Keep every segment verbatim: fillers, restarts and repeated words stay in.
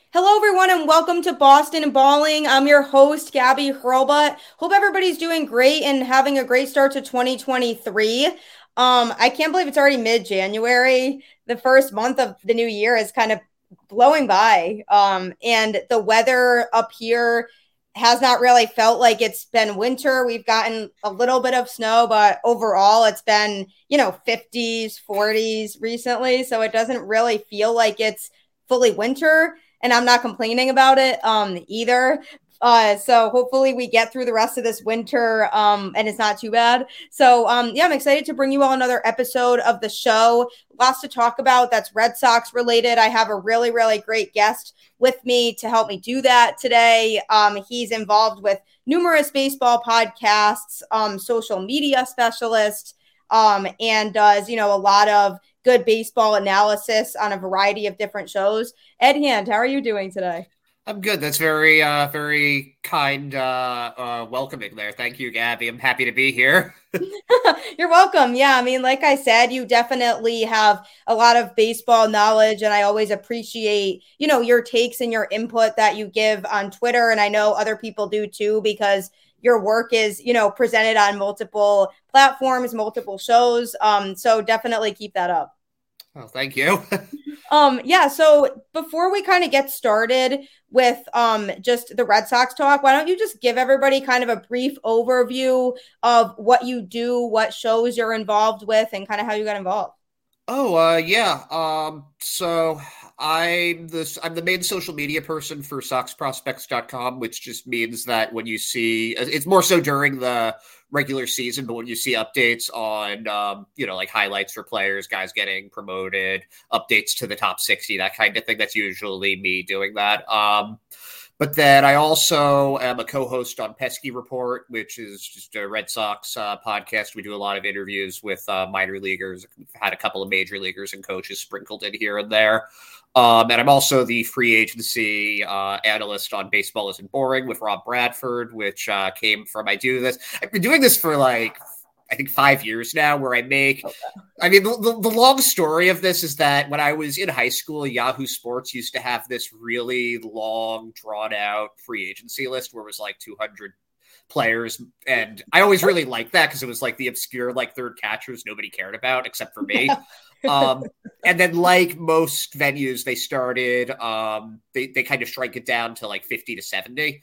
Hello, everyone, and welcome to Boston and Balling. I'm your host, Gabby Hurlbut. Hope everybody's doing great and having a great start to twenty twenty-three. Um, I can't believe it's already mid-January. The first month of the new year is kind of blowing by. Um, and the weather up here has not really felt like it's been winter. We've gotten a little bit of snow, but overall it's been, you know, fifties, forties recently. So it doesn't really feel like it's fully winter, and I'm not complaining about it um, either. Uh, so hopefully we get through the rest of this winter um, and it's not too bad. So um, yeah, I'm excited to bring you all another episode of the show. Lots to talk about that's Red Sox related. I have a really, really great guest with me to help me do that today. Um, he's involved with numerous baseball podcasts, um, social media specialist, um, and does, you know, a lot of good baseball analysis on a variety of different shows. Ed Hand, how are you doing today? I'm good. That's very, uh, very kind, uh, uh, welcoming there. Thank you, Gabby. I'm happy to be here. You're welcome. Yeah, I mean, like I said, you definitely have a lot of baseball knowledge, and I always appreciate, you know, your takes and your input that you give on Twitter. And I know other people do too, because your work is, you know, presented on multiple platforms, multiple shows. Um, so definitely keep that up. Oh, thank you. Um, yeah, so before we kind of get started with um just the Red Sox talk, why don't you just give everybody kind of a brief overview of what you do, what shows you're involved with, and kind of how you got involved? Oh, uh, yeah. Um, so I'm this I'm the main social media person for sox prospects dot com, which just means that when you see it's more so during the regular season, but when you see updates on um, you know, like highlights for players, guys getting promoted, updates to the top sixty, that kind of thing, that's usually me doing that. Um but then I also am a co-host on Pesky Report, which is just a Red Sox uh, podcast. We do a lot of interviews with uh, minor leaguers. We've had a couple of major leaguers and coaches sprinkled in here and there. Um, and I'm also the free agency uh, analyst on Baseball Isn't Boring with Rob Bradford, which uh, came from I do this. I've been doing this for like I think five years now, where I make I mean, the, the, the long story of this is that when I was in high school, Yahoo Sports used to have this really long, drawn out free agency list where it was like two hundred players. And I always really liked that because it was like the obscure, like third catchers nobody cared about except for me. Um, and then, like most venues, they started, um, they, they kind of shrank it down to like fifty to seventy.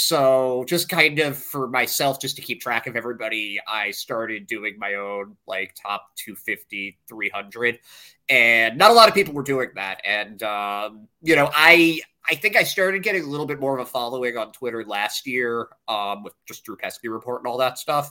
So, just kind of for myself, just to keep track of everybody, I started doing my own like top two fifty, three hundred. And not a lot of people were doing that. And, um, you know, I, I think I started getting a little bit more of a following on Twitter last year, um, with just Drew Pesky Report and all that stuff.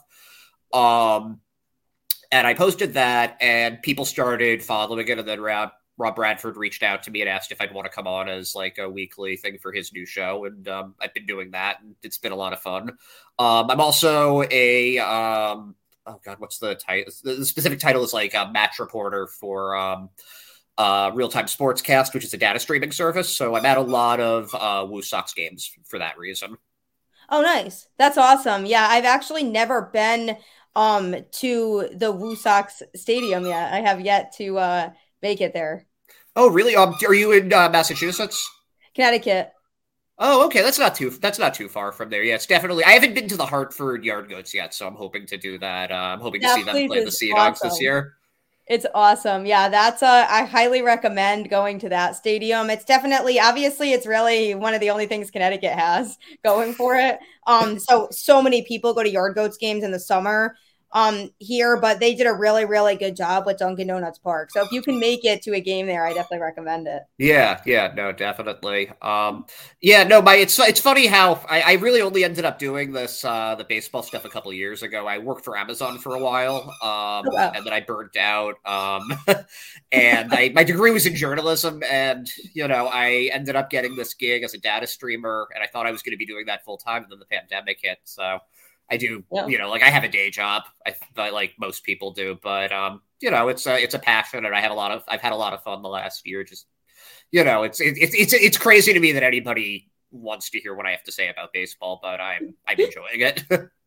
Um, and I posted that, and people started following it. And then Rob, Rob Bradford reached out to me and asked if I'd want to come on as like a weekly thing for his new show. And um, I've been doing that, and it's been a lot of fun. Um, I'm also a um, oh god, what's the title? The specific title is like a match reporter for um, uh, Real Time Sportscast, which is a data streaming service. So I'm at a lot of uh, Woo Sox games for that reason. Oh, nice. That's awesome. Yeah, I've actually never been um to the Woo Sox Stadium yet. I have yet to uh make it there. Oh, really? Um, are you in uh, Massachusetts? Connecticut. Oh, okay. That's not too that's not too far from there. Yeah, it's definitely. I haven't been to the Hartford Yard Goats yet, so I'm hoping to do that. Uh, I'm hoping to see That them place play the is Sea Dogs this awesome. year. It's awesome. Yeah, that's uh I highly recommend going to that stadium. It's definitely obviously it's really one of the only things Connecticut has going for it. Um so so many people go to Yard Goats games in the summer um here, but they did a really really good job with Dunkin' Donuts Park. So if you can make it to a game there, I definitely recommend it. Yeah, yeah, no, definitely. Um, yeah, no, my it's it's funny how I, I really only ended up doing this uh the baseball stuff a couple of years ago. I worked for Amazon for a while, Oh, um, wow. and then I burnt out. Um, and I my degree was in journalism, and you know I ended up getting this gig as a data streamer, and I thought I was going to be doing that full time, and then the pandemic hit. So I do, Yeah. you know, like I have a day job, I, I like most people do, but um, you know, it's a it's a passion, and I had a lot of I've had a lot of fun the last year just you know, it's it, it's it's it's crazy to me that anybody wants to hear what I have to say about baseball, but I'm I'm enjoying it.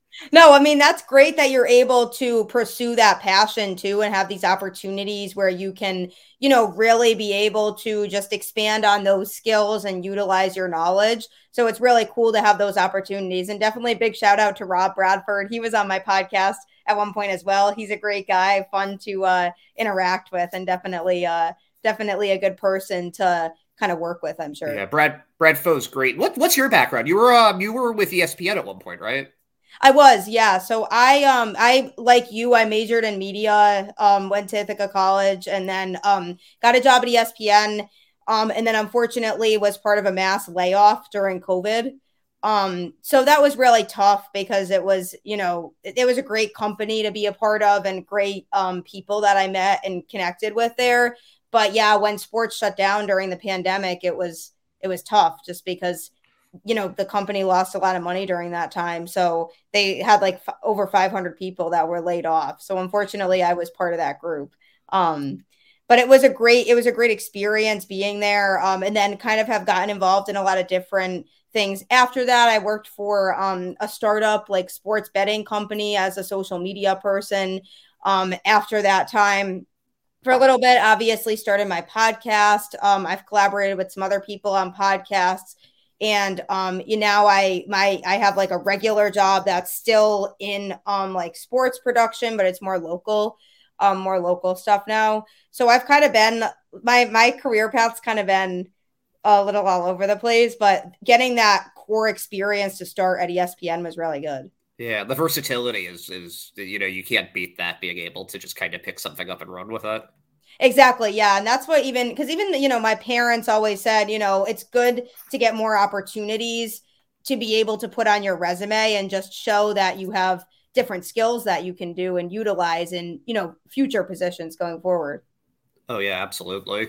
No, I mean, that's great that you're able to pursue that passion too and have these opportunities where you can, you know, really be able to just expand on those skills and utilize your knowledge. So it's really cool to have those opportunities. And definitely a big shout out to Rob Bradford. He was on my podcast at one point as well. He's a great guy, fun to uh, interact with, and definitely, uh, definitely a good person to kind of work with, I'm sure. Yeah, Brad Brad Foe's great. What what's your background? You were um you were with E S P N at one point, right? I was, yeah. So I um I like you, I majored in media, um, went to Ithaca College and then um got a job at E S P N. Um, and then unfortunately was part of a mass layoff during COVID. Um, so that was really tough because it was, you know, it, it was a great company to be a part of and great um people that I met and connected with there. But yeah, when sports shut down during the pandemic, it was it was tough just because you know the company lost a lot of money during that time, so they had like f- over five hundred people that were laid off. So unfortunately I was part of that group. um but it was a great it was a great experience being there, um and then kind of have gotten involved in a lot of different things after that. I worked for um a startup like sports betting company as a social media person. Um after that time, for a little bit, obviously started my podcast. um I've collaborated with some other people on podcasts, and um you know i my I have like a regular job that's still in um like sports production, but it's more local, um more local stuff now. So I've kind of been my my career path's kind of been a little all over the place, but getting that core experience to start at ESPN was really good. Yeah, the versatility is is you know, you can't beat that, being able to just kind of pick something up and run with it. Exactly. Yeah. And that's what even because even, you know, my parents always said, you know, it's good to get more opportunities to be able to put on your resume and just show that you have different skills that you can do and utilize in, you know, future positions going forward. Oh yeah, absolutely.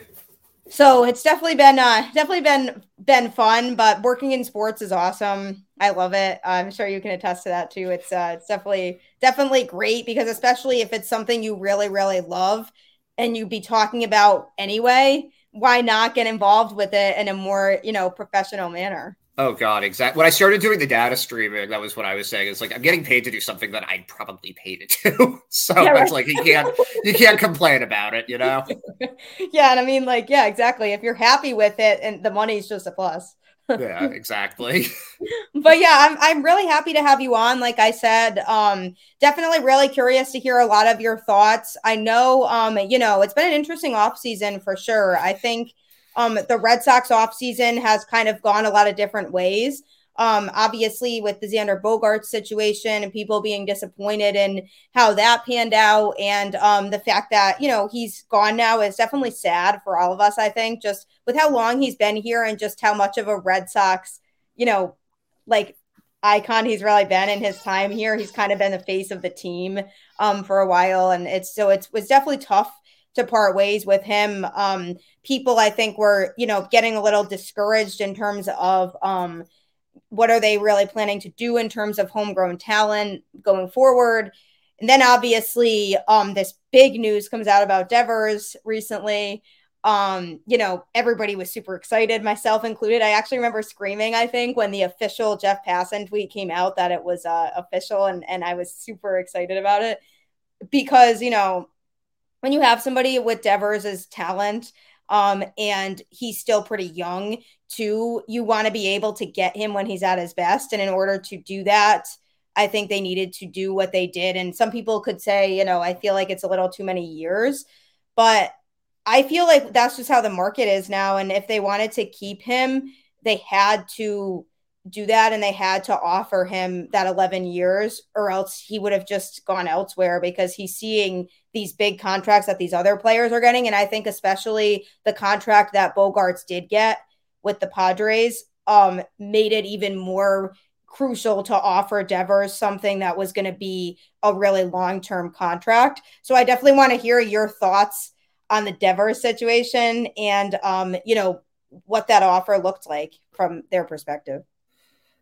So it's definitely been uh definitely been been fun, but working in sports is awesome. I love it. I'm sure you can attest to that too. It's uh it's definitely definitely great because especially if it's something you really really love and you be talking about anyway, why not get involved with it in a more, you know, professional manner? Oh God, exactly. When I started doing the data streaming, that was what I was saying. It's like I'm getting paid to do something that I'd probably pay to do. So Yeah, it's right. like you can't you can't complain about it, you know? Yeah, and I mean like yeah, exactly. If you're happy with it and the money's just a plus. Yeah, exactly. But yeah, I'm I'm really happy to have you on. Like I said, um, definitely really curious to hear a lot of your thoughts. I know, um, you know, it's been an interesting off season for sure. I think um, the Red Sox off season has kind of gone a lot of different ways. Um, obviously, with the Xander Bogaerts situation and people being disappointed in how that panned out, and um, the fact that you know he's gone now is definitely sad for all of us. I think just with how long he's been here and just how much of a Red Sox, you know, like icon he's really been in his time here. He's kind of been the face of the team um for a while, and it's so it's was definitely tough to part ways with him. Um people I think were, you know, getting a little discouraged in terms of um what are they really planning to do in terms of homegrown talent going forward. And then obviously um this big news comes out about Devers recently. Um, you know, everybody was super excited, myself included. I actually remember screaming, I think, when the official Jeff Passan tweet came out that it was uh, official, and, and I was super excited about it because, you know, when you have somebody with Devers' talent, um, and he's still pretty young too, you want to be able to get him when he's at his best. And in order to do that, I think they needed to do what they did. And some people could say, you know, I feel like it's a little too many years, but I feel like that's just how the market is now. And if they wanted to keep him, they had to do that and they had to offer him that eleven years, or else he would have just gone elsewhere because he's seeing these big contracts that these other players are getting. And I think especially the contract that Bogaerts did get with the Padres um, made it even more crucial to offer Devers something that was going to be a really long-term contract. So I definitely want to hear your thoughts on the Devers situation and, um, you know, what that offer looked like from their perspective.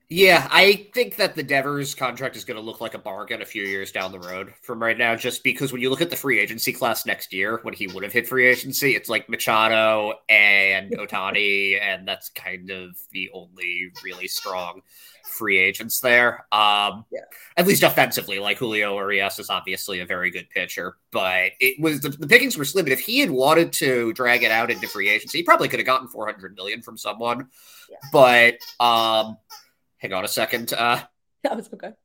Yeah, I think that the Devers contract is going to look like a bargain a few years down the road from right now, just because when you look at the free agency class next year, when he would have hit free agency, it's like Machado and Otani, and that's kind of the only really strong free agents there. Um, Yeah. At least offensively, like Julio Urias is obviously a very good pitcher, but it was the, the pickings were slim. And if he had wanted to drag it out into free agency, he probably could have gotten four hundred million from someone. Yeah. But um, hang on a second. Uh, That was okay.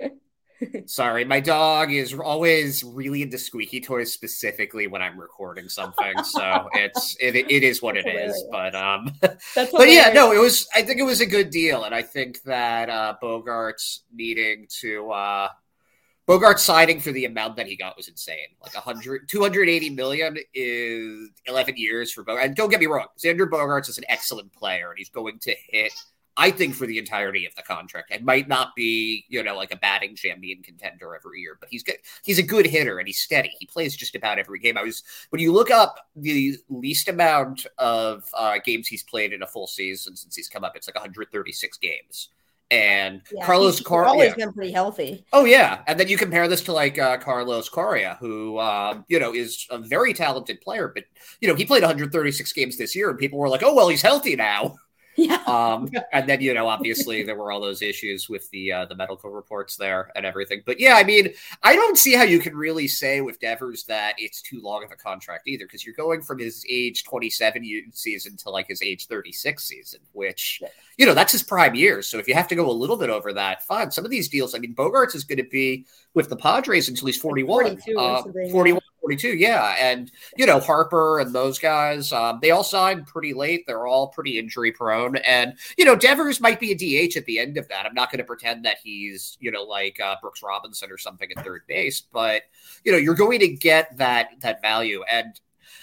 sorry, my dog is always really into squeaky toys, specifically when I'm recording something. So it's it it is what it is. But um, That's but yeah, no, it was. I think it was a good deal, and I think that uh, Bogart's needing to uh, Bogart's signing for the amount that he got was insane. Like one hundred, two hundred eighty million is eleven years for Bogart. And don't get me wrong, Xander Bogaerts is an excellent player, and he's going to hit, I think, for the entirety of the contract. It might not be, you know, like a batting champion contender every year, but he's good. He's a good hitter and he's steady. He plays just about every game. I was when you look up the least amount of uh, games he's played in a full season since he's come up, it's like one hundred thirty-six games. And yeah, Carlos he's Correa always yeah. been pretty healthy. Oh yeah, and then you compare this to like uh, Carlos Correa, who uh, you know is a very talented player, but you know he played one hundred thirty-six games this year, and people were like, "Oh well, he's healthy now." Yeah. Um, and then, you know, obviously there were all those issues with the uh, the medical reports there and everything. But yeah, I mean, I don't see how you can really say with Devers that it's too long of a contract either, because you're going from his age twenty-seven season to like his age thirty-six season, which, yeah. you know, that's his prime years. So if you have to go a little bit over that, fine. Some of these deals, I mean, Bogarts is going to be with the Padres until he's forty-one. forty-two, uh, forty-one. forty-two, yeah. And, you know, Harper and those guys, um, they all signed pretty late. They're all pretty injury prone. And, you know, Devers might be a D H at the end of that. I'm not going to pretend that he's, you know, like uh, Brooks Robinson or something at third base. But, you know, you're going to get that that value. And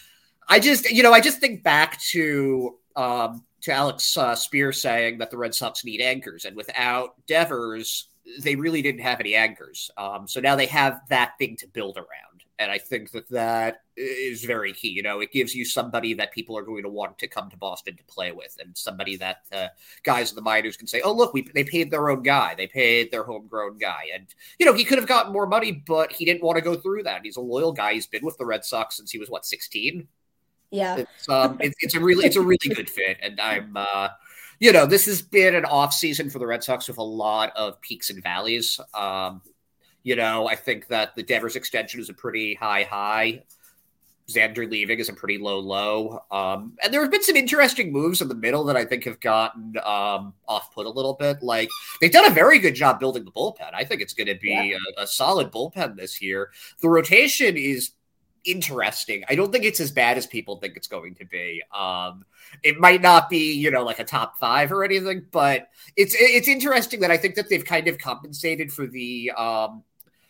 I just, you know, I just think back to um, to Alex uh, Spear saying that the Red Sox need anchors. And without Devers, they really didn't have any anchors. Um, so now they have that thing to build around. And I think that that is very key. You know, it gives you somebody that people are going to want to come to Boston to play with, and somebody that uh, guys in the minors can say, oh, look, we they paid their own guy. They paid their homegrown guy. And, you know, he could have gotten more money, but he didn't want to go through that. He's a loyal guy. He's been with the Red Sox since he was, what, sixteen? Yeah. It's, um, it, it's a really it's a really good fit. And I'm, uh, you know, this has been an off season for the Red Sox with a lot of peaks and valleys. Um You know, I think that the Devers extension is a pretty high high. Xander leaving is a pretty low low. Um, and there have been some interesting moves in the middle that I think have gotten um, off put a little bit. Like, they've done a very good job building the bullpen. I think it's going to be yeah. a, a solid bullpen this year. The rotation is interesting. I don't think it's as bad as people think it's going to be. Um, it might not be, you know, like a top five or anything, but it's it's interesting that I think that they've kind of compensated for the um,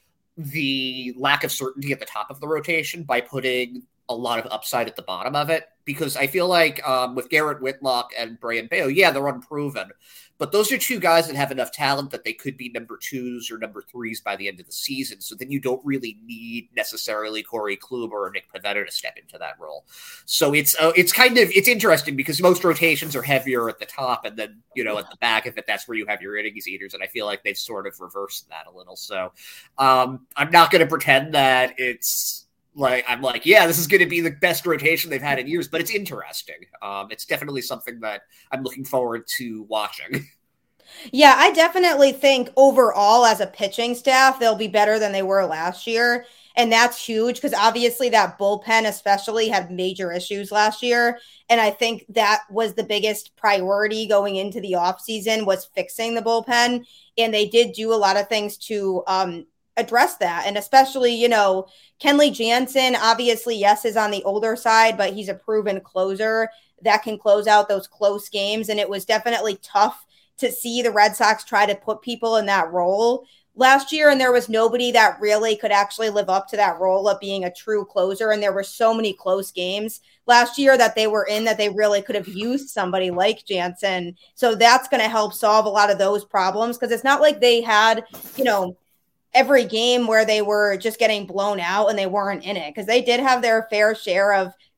the lack of certainty at the top of the rotation by putting a lot of upside at the bottom of it. Because I feel like um, with Garrett Whitlock and Brayan Bello, yeah, they're unproven, but those are two guys that have enough talent that they could be number twos or number threes by the end of the season. So then you don't really need necessarily Corey Kluber or Nick Pivetta to step into that role. So it's uh, it's kind of, it's interesting because most rotations are heavier at the top, and then, you know, at the back of it, that's where you have your innings eaters. And I feel like they've sort of reversed that a little. So um, I'm not going to pretend that it's, Like I'm like, yeah, this is going to be the best rotation they've had in years, but it's interesting. Um, it's definitely something that I'm looking forward to watching. Yeah, I definitely think overall as a pitching staff, they'll be better than they were last year. And that's huge because obviously that bullpen especially had major issues last year. And I think that was the biggest priority going into the offseason was fixing the bullpen. And they did do a lot of things to um, address that. And especially, you know, Kenley Jansen, obviously, yes, is on the older side, but he's a proven closer that can close out those close games. And it was definitely tough to see the Red Sox try to put people in that role last year. And there was nobody that really could actually live up to that role of being a true closer. And there were so many close games last year that they were in that they really could have used somebody like Jansen. So that's going to help solve a lot of those problems because it's not like they had, you know, every game where they were just getting blown out and they weren't in it because they did have their fair share of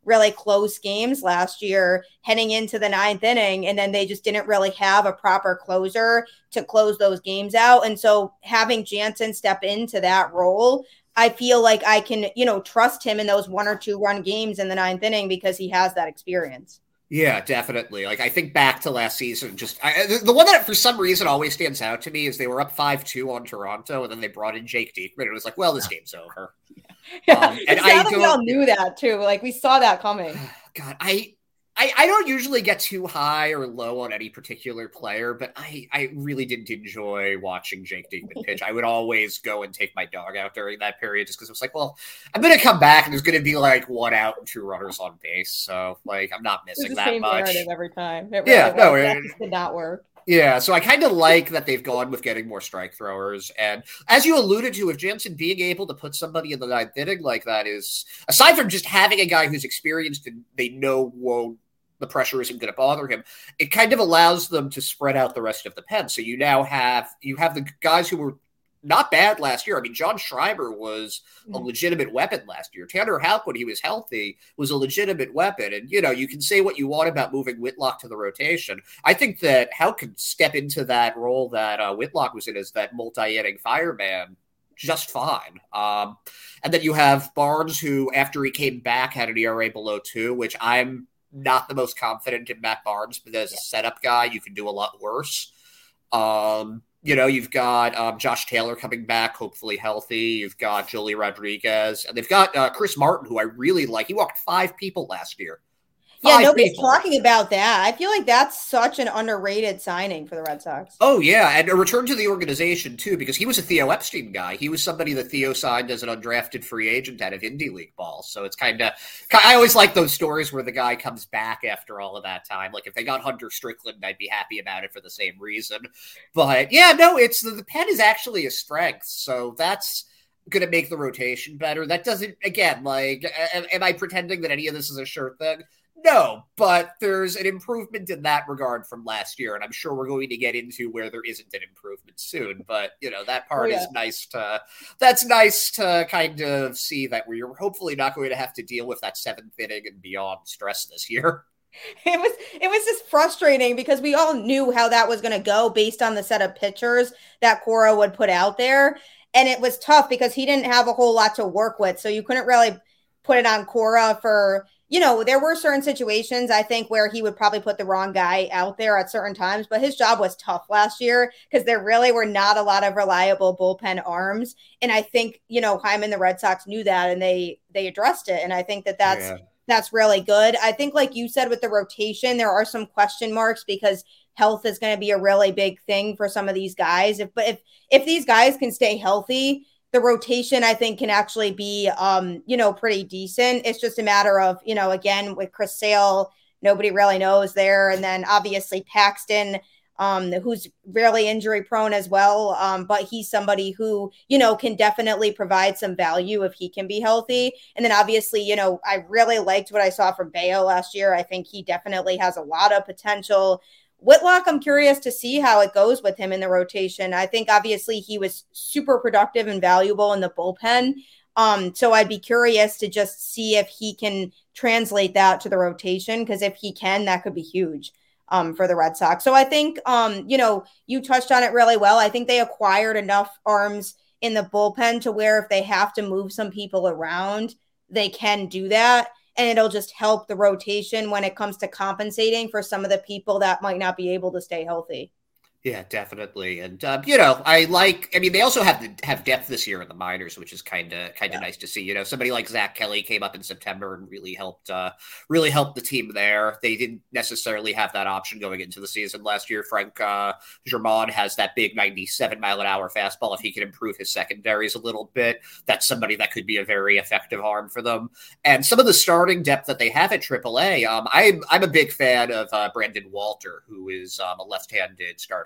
really close games last year heading into the ninth inning, and then they just didn't really have a proper closer to close those games out. And so having Jansen step into that role, I feel like I can, you know, trust him in those one or two run games in the ninth inning because he has that experience. Yeah, definitely. Like, I think back to last season, just I, the, the one that for some reason always stands out to me is they were up five two on Toronto, and then they brought in Jake Diekman. It was like, well, this game's over. Yeah. Um, and I we all knew that too. Like, we saw that coming. God, I, I I don't usually get too high or low on any particular player, but I, I really didn't enjoy watching Jake Diekman pitch. I would always go and take my dog out during that period just because it was like, well, I'm going to come back and there's going to be like one out and two runners on base. So, like, I'm not missing that same much. Narrative every time. It really yeah, no, it did not work. Yeah, so I kind of like that they've gone with getting more strike throwers. And as you alluded to, if Jansen being able to put somebody in the ninth inning like that is, aside from just having a guy who's experienced and they know won't, the pressure isn't going to bother him, it kind of allows them to spread out the rest of the pen. So you now have, you have the guys who were not bad last year. I mean, John Schreiber was a legitimate weapon last year. Tanner Houck, when he was healthy, was a legitimate weapon. And, you know, you can say what you want about moving Whitlock to the rotation. I think that Houck could step into that role that uh, Whitlock was in as that multi-inning fireman just fine. Um, and then you have Barnes, who, after he came back, had an E R A below two, which I'm not the most confident in Matt Barnes, but as a setup guy, you can do a lot worse. Um, You know, you've got um, Josh Taylor coming back, hopefully healthy. You've got Joely Rodriguez. And they've got uh, Chris Martin, who I really like. He walked five people last year. Yeah, nobody's people. talking about that. I feel like that's such an underrated signing for the Red Sox. Oh, yeah, and a return to the organization, too, because he was a Theo Epstein guy. He was somebody that Theo signed as an undrafted free agent out of Indie League ball. So it's kind of – I always like those stories where the guy comes back after all of that time. Like, if they got Hunter Strickland, I'd be happy about it for the same reason. But, yeah, no, it's – the pen is actually a strength, so that's – going to make the rotation better. That doesn't, again, like, am, am I pretending that any of this is a sure thing? No, but there's an improvement in that regard from last year, and I'm sure we're going to get into where there isn't an improvement soon. But, you know, that part oh, yeah. is nice to, that's nice to kind of see that we're hopefully not going to have to deal with that seventh inning and beyond stress this year. It was it was just frustrating because we all knew how that was going to go based on the set of pitchers that Cora would put out there. And it was tough because he didn't have a whole lot to work with. So you couldn't really put it on Cora for, you know, there were certain situations, I think, where he would probably put the wrong guy out there at certain times. But his job was tough last year because there really were not a lot of reliable bullpen arms. And I think, you know, Hyman, the Red Sox knew that and they they addressed it. And I think that that's, yeah. that's really good. I think, like you said, with the rotation, there are some question marks because health is going to be a really big thing for some of these guys. If, but if, if these guys can stay healthy, the rotation, I think, can actually be, um, you know, pretty decent. It's just a matter of, you know, again, with Chris Sale, nobody really knows there. And then obviously Paxton, um, who's really injury prone as well. Um, but he's somebody who, you know, can definitely provide some value if he can be healthy. And then obviously, you know, I really liked what I saw from Bayo last year. I think he definitely has a lot of potential. Whitlock, I'm curious to see how it goes with him in the rotation. I think obviously he was super productive and valuable in the bullpen. Um, so I'd be curious to just see if he can translate that to the rotation, because if he can, that could be huge um, for the Red Sox. So I think, um, you know, you touched on it really well. I think they acquired enough arms in the bullpen to where if they have to move some people around, they can do that. And it'll just help the rotation when it comes to compensating for some of the people that might not be able to stay healthy. Yeah, definitely. And, uh, you know, I like, I mean, they also have the, have depth this year in the minors, which is kind of, kind of yeah. nice to see. You know, somebody like Zach Kelly came up in September and really helped, uh, really helped the team there. They didn't necessarily have that option going into the season last year. Frank uh, Germán has that big ninety-seven mile an hour fastball. If he can improve his secondaries a little bit, that's somebody that could be a very effective arm for them. And some of the starting depth that they have at triple A, um, I'm, I'm a big fan of uh, Brandon Walter, who is um, a left-handed starting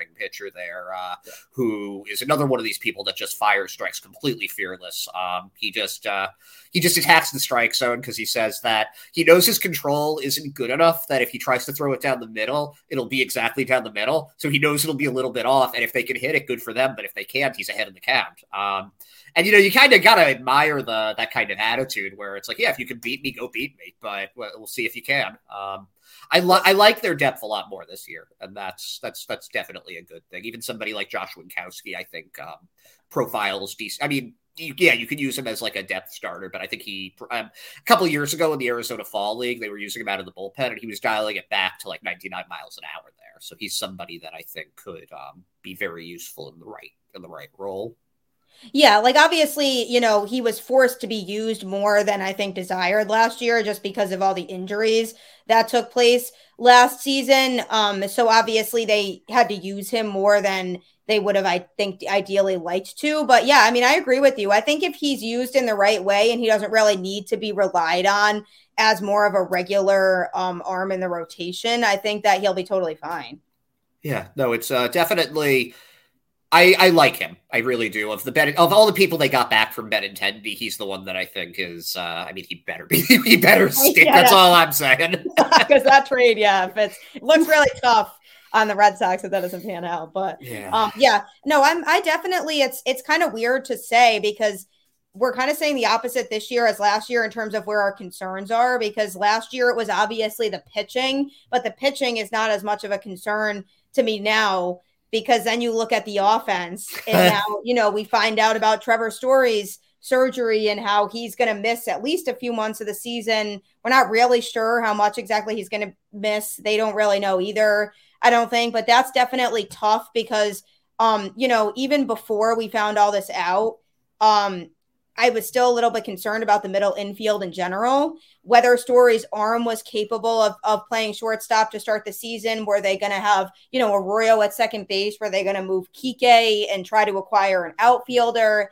starting pitcher there, uh, who is another one of these people that just fires strikes completely fearless. Um, he just uh, he just attacks the strike zone because he says that he knows his control isn't good enough, that if he tries to throw it down the middle, it'll be exactly down the middle. So he knows it'll be a little bit off, and if they can hit it, good for them. But if they can't, he's ahead in the count. Um, And, you know, you kind of got to admire the that kind of attitude where it's like, yeah, if you can beat me, go beat me. But we'll see if you can. Um, I, li- I like their depth a lot more this year. And that's that's that's definitely a good thing. Even somebody like Josh Winkowski, I think, um, profiles decent. I mean, you, yeah, you could use him as like a depth starter. But I think he um, a couple of years ago in the Arizona Fall League, they were using him out of the bullpen. And he was dialing it back to like ninety-nine miles an hour there. So he's somebody that I think could um, be very useful in the right in the right role. Yeah, like obviously, you know, he was forced to be used more than I think desired last year just because of all the injuries that took place last season. Um, so obviously they had to use him more than they would have, I think, ideally liked to. But yeah, I mean, I agree with you. I think if he's used in the right way and he doesn't really need to be relied on as more of a regular um, arm in the rotation, I think that he'll be totally fine. Yeah, no, it's uh, definitely. I, I like him. I really do. Of the Ben, of all the people they got back from Benintendi, he's the one that I think is. Uh, I mean, he better be. He better stick. Yeah, that's all I'm saying. Because that trade, yeah, if it's, it looks really tough on the Red Sox if that doesn't pan out. But yeah, um, yeah, no, I'm. I definitely. It's it's kind of weird to say because we're kind of saying the opposite this year as last year in terms of where our concerns are. Because last year it was obviously the pitching, but the pitching is not as much of a concern to me now. Because then you look at the offense and now, you know, we find out about Trevor Story's surgery and how he's going to miss at least a few months of the season. We're not really sure how much exactly he's going to miss. They don't really know either, I don't think. But that's definitely tough because, um, you know, even before we found all this out, um, I was still a little bit concerned about the middle infield in general, whether Story's arm was capable of, of playing shortstop to start the season. Were they going to have, you know, Arroyo at second base? Were they going to move Kike and try to acquire an outfielder?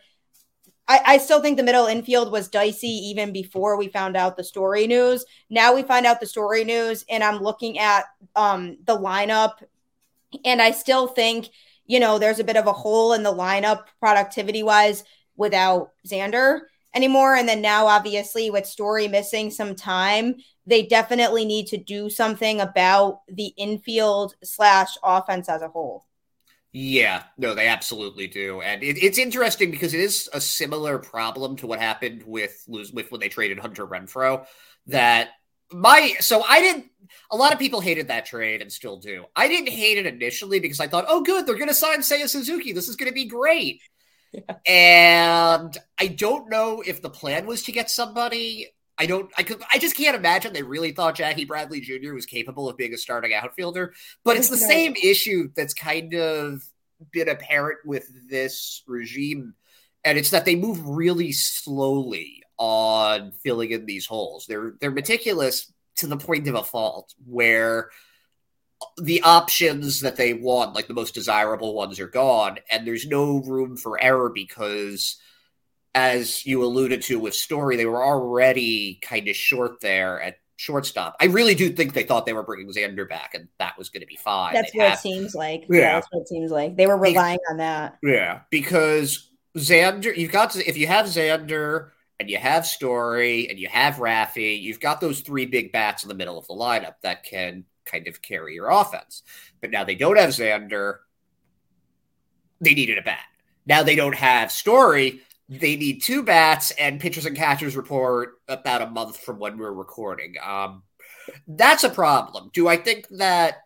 I, I still think the middle infield was dicey even before we found out the Story news. Now we find out the Story news and I'm looking at um, the lineup and I still think, you know, there's a bit of a hole in the lineup productivity wise without Xander anymore. And then now, obviously, with Story missing some time, they definitely need to do something about the infield slash offense as a whole. Yeah, no, they absolutely do. And it, it's interesting because it is a similar problem to what happened with, with when they traded Hunter Renfroe. That my, so I didn't, a lot of people hated that trade and still do. I didn't hate it initially because I thought, oh, good, they're going to sign Seiya Suzuki. This is going to be great. Yeah. And I don't know if the plan was to get somebody. I don't, I could, I just can't imagine they really thought Jackie Bradley Junior was capable of being a starting outfielder. But it's the no. same issue that's kind of been apparent with this regime. And it's that they move really slowly on filling in these holes. They're, they're meticulous to the point of a fault where the options that they want, like the most desirable ones, are gone, and there's no room for error because, as you alluded to with Story, they were already kind of short there at shortstop. I really do think they thought they were bringing Xander back, and that was going to be fine. That's They'd what have, it seems like. Yeah. yeah, that's what it seems like. They were relying on that. Yeah, because Xander, you've got to, if you have Xander and you have Story and you have Raffy, you've got those three big bats in the middle of the lineup that can kind of carry your offense. But now they don't have Xander. They needed a bat. Now they don't have Story. They need two bats, and pitchers and catchers report about a month from when we're recording. Um, that's a problem. Do I think that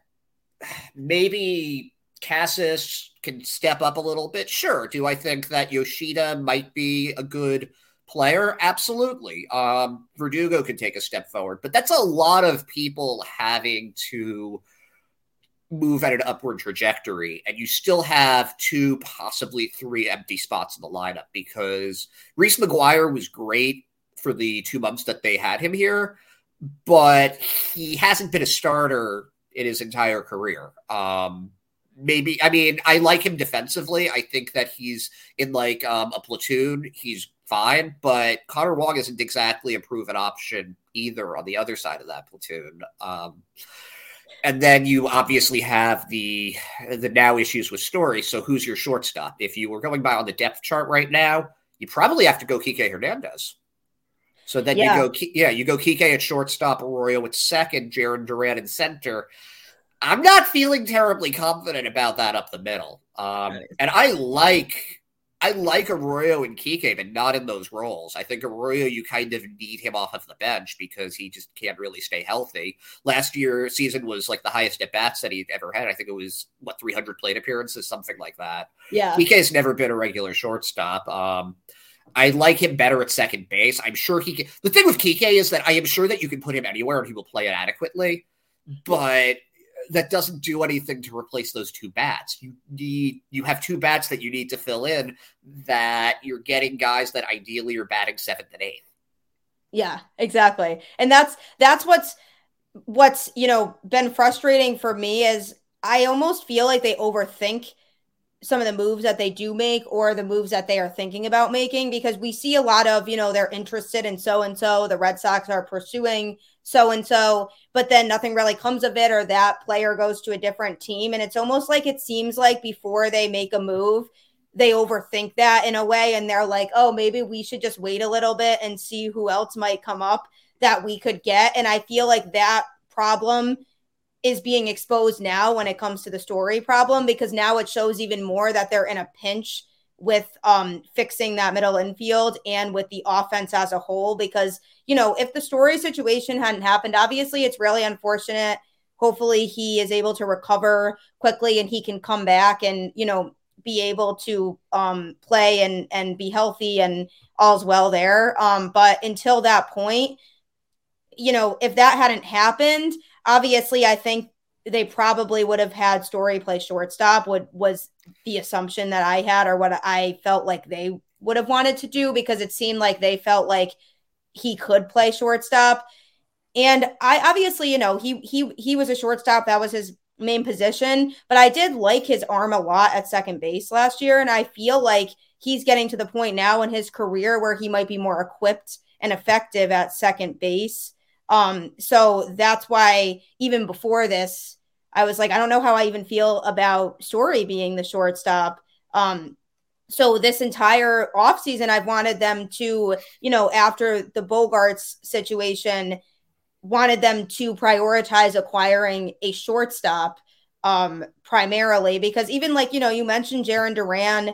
maybe Cassis can step up a little bit? Sure. Do I think that Yoshida might be a good player? Absolutely. Um, Verdugo can take a step forward, but that's a lot of people having to move at an upward trajectory, and you still have two, possibly three empty spots in the lineup because Reese McGuire was great for the two months that they had him here, but he hasn't been a starter in his entire career. Um, maybe, I mean, I like him defensively. I think that he's in like um, a platoon. He's fine, but Connor Wong isn't exactly a proven option either on the other side of that platoon. Um, And then you obviously have the the now issues with Story. So who's your shortstop? If you were going by on the depth chart right now, you probably have to go Kike Hernandez. So then Yeah. you go, yeah, you go Kike at shortstop, Arroyo at second, Jarren Duran in center. I'm not feeling terribly confident about that up the middle. Um, and I like I like Arroyo and Kike, but not in those roles. I think Arroyo, you kind of need him off of the bench because he just can't really stay healthy. Last year season was like the highest at bats that he'd ever had. I think it was, what, three hundred plate appearances, something like that. Yeah. Kike's never been a regular shortstop. Um, I like him better at second base. I'm sure he can. The thing with Kike is that I am sure that you can put him anywhere and he will play it adequately, but that doesn't do anything to replace those two bats. You need, you have two bats that you need to fill in that you're getting guys that ideally are batting seventh and eighth. Yeah, exactly. And that's, that's what's, what's, you know, been frustrating for me is I almost feel like they overthink some of the moves that they do make or the moves that they are thinking about making, because we see a lot of, you know, they're interested in so-and-so, the Red Sox are pursuing so-and-so, but then nothing really comes of it, or that player goes to a different team. And it's almost like, it seems like before they make a move, they overthink that in a way. And they're like, oh, maybe we should just wait a little bit and see who else might come up that we could get. And I feel like that problem is being exposed now when it comes to the Story problem, because now it shows even more that they're in a pinch with um, fixing that middle infield and with the offense as a whole. Because, you know, if the Story situation hadn't happened, obviously it's really unfortunate. Hopefully he is able to recover quickly and he can come back and, you know, be able to um, play and, and be healthy and all's well there. Um, but until that point, you know, if that hadn't happened, obviously, I think they probably would have had Story play shortstop, would was the assumption that I had, or what I felt like they would have wanted to do, because it seemed like they felt like he could play shortstop. And I obviously, you know, he he he was a shortstop. That was his main position. But I did like his arm a lot at second base last year. And I feel like he's getting to the point now in his career where he might be more equipped and effective at second base. Um, so that's why even before this, I was like, I don't know how I even feel about Story being the shortstop. Um, so this entire offseason, I've wanted them to, you know, after the Bogaerts situation, wanted them to prioritize acquiring a shortstop um, primarily, because even like, you know, you mentioned Jarren Duran,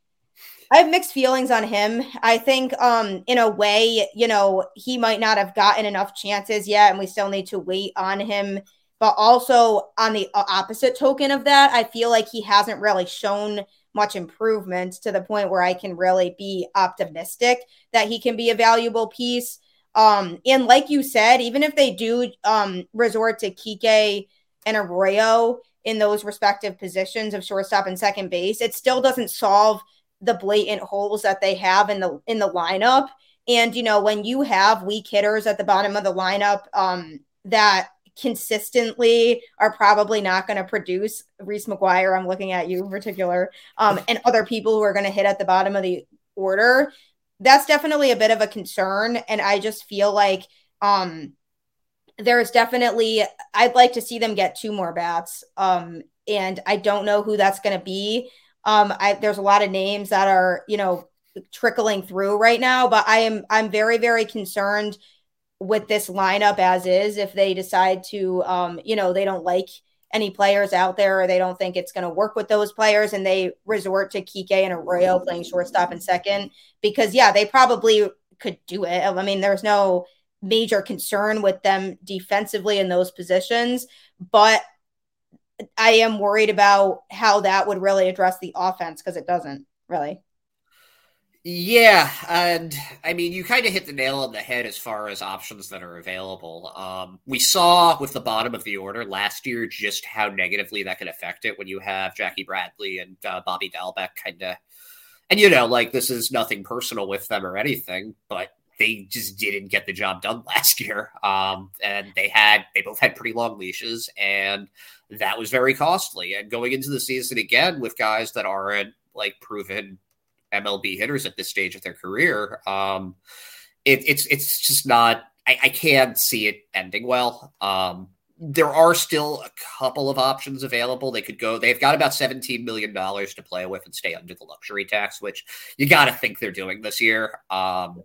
I have mixed feelings on him. I think um, in a way, you know, he might not have gotten enough chances yet, and we still need to wait on him. But also on the opposite token of that, I feel like he hasn't really shown much improvement to the point where I can really be optimistic that he can be a valuable piece. Um, and like you said, even if they do um, resort to Kike and Arroyo in those respective positions of shortstop and second base, it still doesn't solve the blatant holes that they have in the in the lineup. And, you know, when you have weak hitters at the bottom of the lineup um, that consistently are probably not going to produce, Reese McGuire, I'm looking at you in particular, um, and other people who are going to hit at the bottom of the order, that's definitely a bit of a concern. And I just feel like um, there's definitely, I'd like to see them get two more bats. Um, and I don't know who that's going to be. Um, I, there's a lot of names that are, you know, trickling through right now, but I am, I'm very, very concerned with this lineup as is. If they decide to, um, you know, they don't like any players out there, or they don't think it's going to work with those players, and they resort to Kike and Arroyo playing shortstop and second, because yeah, they probably could do it. I mean, there's no major concern with them defensively in those positions, but I am worried about how that would really address the offense, because it doesn't really. Yeah, and I mean, you kind of hit the nail on the head as far as options that are available. Um, we saw with the bottom of the order last year just how negatively that can affect it when you have Jackie Bradley and uh, Bobby Dalbec kind of, and you know, like, this is nothing personal with them or anything, but they just didn't get the job done last year. Um, and they had, they both had pretty long leashes, and that was very costly. And going into the season again with guys that aren't like proven M L B hitters at this stage of their career, um, it, it's it's just not. I, I can't see it ending well. Um, there are still a couple of options available. They could go, they've got about seventeen million dollars to play with and stay under the luxury tax, which you got to think they're doing this year. Um,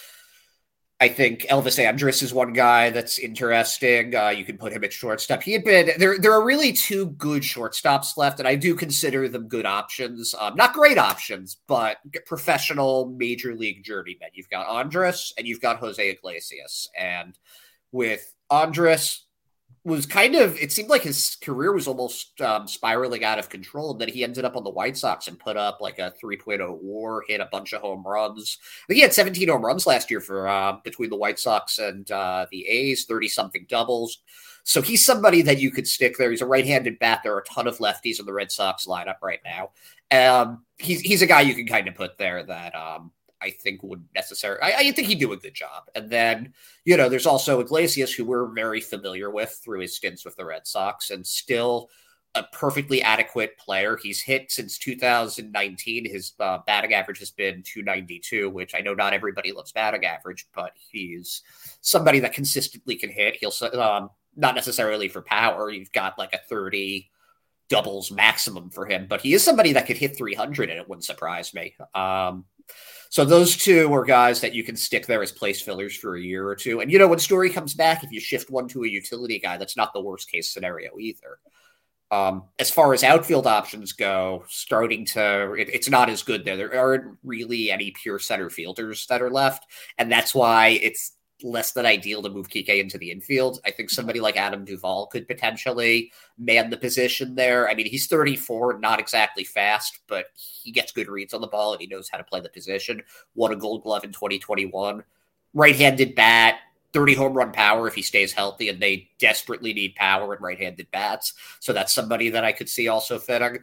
I think Elvis Andrus is one guy that's interesting. Uh, you can put him at shortstop. He had been there. There are really two good shortstops left, and I do consider them good options. Um, not great options, but professional major league journeymen. You've got Andrus and you've got Jose Iglesias. And with Andrus, was kind of, it seemed like his career was almost um, spiraling out of control. And then he ended up on the White Sox and put up like a three point oh war, hit a bunch of home runs. I think he had seventeen home runs last year for uh, between the White Sox and uh, the A's, thirty something doubles. So he's somebody that you could stick there. He's a right-handed bat. There are a ton of lefties in the Red Sox lineup right now. Um, he's, he's a guy you can kind of put there that, um, I think would necessarily, I, I think he'd do a good job. And then, you know, there's also Iglesias, who we're very familiar with through his stints with the Red Sox, and still a perfectly adequate player. He's hit since two thousand nineteen. His uh, batting average has been two ninety-two, which I know not everybody loves batting average, but he's somebody that consistently can hit. He'll, um, not necessarily for power. You've got like a thirty doubles maximum for him, but he is somebody that could hit three hundred, and it wouldn't surprise me. Um, So those two are guys that you can stick there as place fillers for a year or two. And, you know, when Story comes back, if you shift one to a utility guy, that's not the worst case scenario either. Um, as far as outfield options go, starting to, it, it's not as good there. There aren't really any pure center fielders that are left. And that's why it's less than ideal to move Kike into the infield. I think somebody like Adam Duvall could potentially man the position there. I mean, he's thirty-four, not exactly fast, but he gets good reads on the ball and he knows how to play the position. Won a Gold Glove in twenty twenty-one. Right-handed bat, thirty home run power if he stays healthy, and they desperately need power in right-handed bats. So that's somebody that I could see also fitting.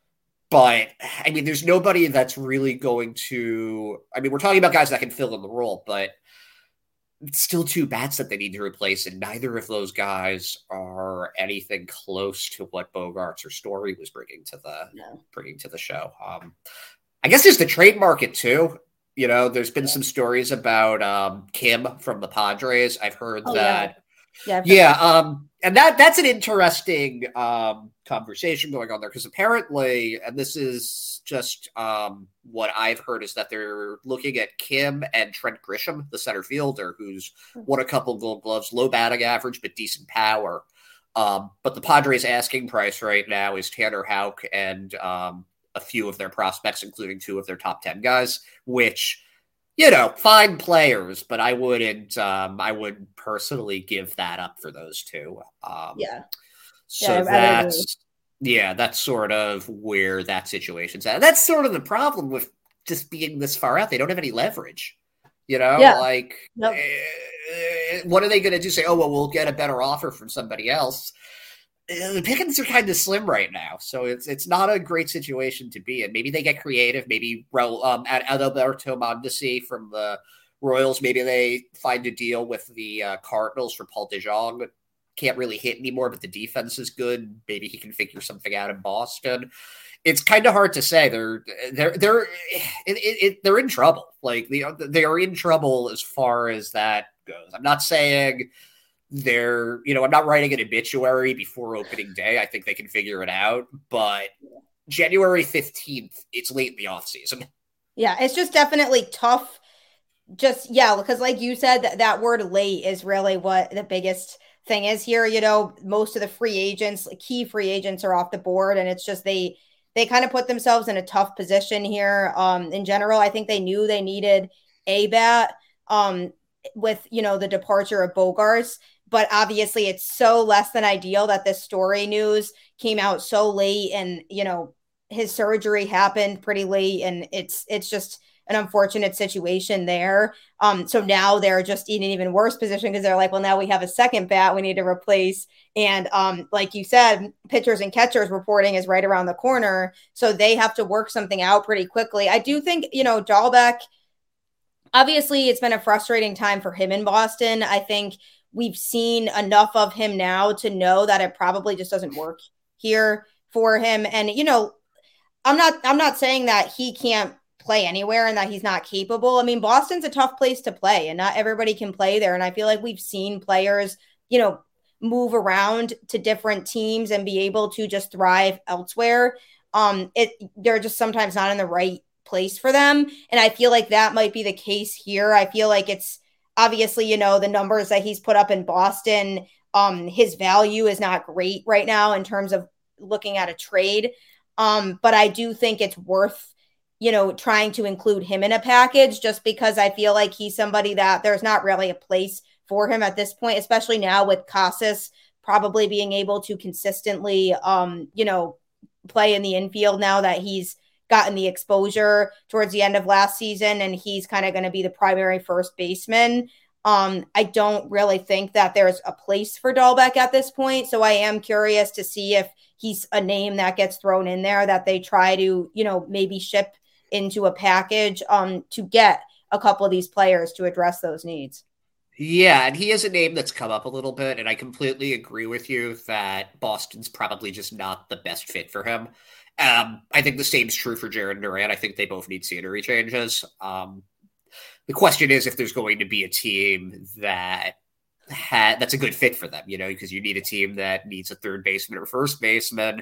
But, I mean, there's nobody that's really going to, I mean, we're talking about guys that can fill in the role, but it's still two bats that they need to replace, and neither of those guys are anything close to what Bogaerts or Story was bringing to the no. bringing to the show. Um, I guess there's the trade market too. You know, there's been yeah. some stories about um, Kim from the Padres. I've heard oh, that. Yeah, yeah, yeah um, and that that's an interesting um, conversation going on there, because apparently, and this is just um, what I've heard, is that they're looking at Kim and Trent Grisham, the center fielder, who's won a couple of Gold Gloves, low batting average, but decent power. Um, but the Padres' asking price right now is Tanner Houck and um, a few of their prospects, including two of their top ten guys, which, you know, fine players, but I wouldn't, um, I wouldn't personally give that up for those two. Um, yeah. So yeah, that's, yeah, that's sort of where that situation's at. That's sort of the problem with just being this far out. They don't have any leverage, you know, yeah. like, nope. eh, what are they going to do? Say, oh, well, we'll get a better offer from somebody else. The pickings are kind of slim right now, so it's it's not a great situation to be in. Maybe they get creative. Maybe um, Adalberto Mondesi from the Royals, maybe they find a deal with the uh, Cardinals for Paul DeJong. Can't really hit anymore, but the defense is good. Maybe he can figure something out in Boston. It's kind of hard to say. They're they're they're it, it, they're in trouble. Like they they are in trouble as far as that goes. I'm not saying they're, you know, I'm not writing an obituary before opening day. I think they can figure it out. But January fifteenth, it's late in the offseason. Yeah, it's just definitely tough. Just, yeah, because like you said, that, that word late is really what the biggest thing is here. You know, most of the free agents, key free agents are off the board, and it's just they they kind of put themselves in a tough position here. Um, in general, I think they knew they needed a bat um, with, you know, the departure of Bogaerts. But obviously, it's so less than ideal that this Story news came out so late, and, you know, his surgery happened pretty late, and it's it's just an unfortunate situation there. Um, so now they're just in an even worse position because they're like, well, now we have a second bat we need to replace. And um, like you said, pitchers and catchers reporting is right around the corner. So they have to work something out pretty quickly. I do think, you know, Dalbec, obviously it's been a frustrating time for him in Boston. I think we've seen enough of him now to know that it probably just doesn't work here for him. And, you know, I'm not, I'm not saying that he can't play anywhere and that he's not capable. I mean, Boston's a tough place to play, and not everybody can play there. And I feel like we've seen players, you know, move around to different teams and be able to just thrive elsewhere. Um, it they're just sometimes not in the right place for them. And I feel like that might be the case here. I feel like it's obviously, you know, the numbers that he's put up in Boston, um, his value is not great right now in terms of looking at a trade. Um, but I do think it's worth, you know, trying to include him in a package just because I feel like he's somebody that there's not really a place for him at this point, especially now with Casas probably being able to consistently, um, you know, play in the infield now that he's gotten the exposure towards the end of last season and he's kind of going to be the primary first baseman. Um, I don't really think that there's a place for Dalbec at this point. So I am curious to see if he's a name that gets thrown in there that they try to, you know, maybe ship into a package um, to get a couple of these players to address those needs. Yeah, and he is a name that's come up a little bit, and I completely agree with you that Boston's probably just not the best fit for him. Um, I think the same is true for Jarren Duran. I think they both need scenery changes. Um, the question is if there's going to be a team that ha- that's a good fit for them, you know, because you need a team that needs a third baseman or first baseman,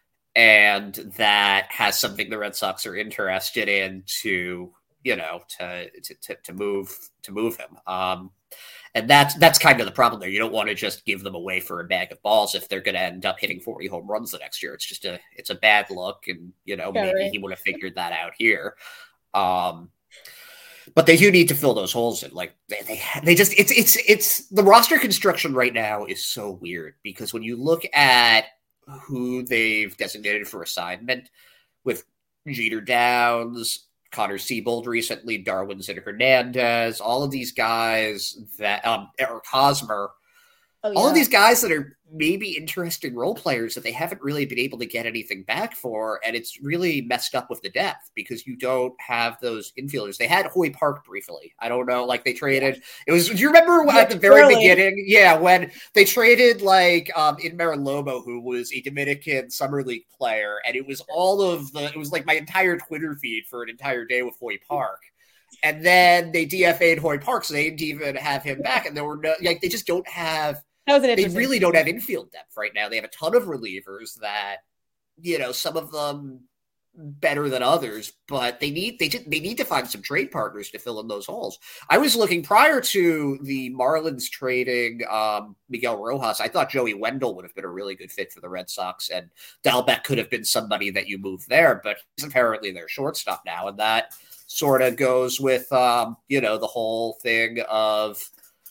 and that has something the Red Sox are interested in to, you know, to to to move to move him. Um, and that's that's kind of the problem there. You don't want to just give them away for a bag of balls if they're going to end up hitting forty home runs the next year. It's just a it's a bad look, and you know yeah, maybe right. he would have figured that out here. Um, but they do need to fill those holes in. Like they they, they just it's it's it's the roster construction right now is so weird because when you look at who they've designated for assignment with Jeter Downs, Connor Siebold recently, Darwinzon Hernandez, all of these guys that um Eric Hosmer, oh, yeah. all of these guys that are maybe interesting role players that they haven't really been able to get anything back for, and it's really messed up with the depth because you don't have those infielders. They had Hoy Park briefly. I don't know, like they traded. It was. Do you remember yeah, at the very really? beginning? Yeah, when they traded like um Inmer Lobo, who was a Dominican summer league player, and it was all of the. It was like my entire Twitter feed for an entire day with Hoy Park. And then they D F A'd Hoy Park, so they didn't even have him back, and there were no like they just don't have. They really don't have infield depth right now. They have a ton of relievers that, you know, some of them better than others, but they need they just, they need to find some trade partners to fill in those holes. I was looking prior to the Marlins trading um, Miguel Rojas. I thought Joey Wendell would have been a really good fit for the Red Sox, and Dalbec could have been somebody that you move there, but he's apparently their shortstop now, and that sort of goes with um, you know the whole thing of.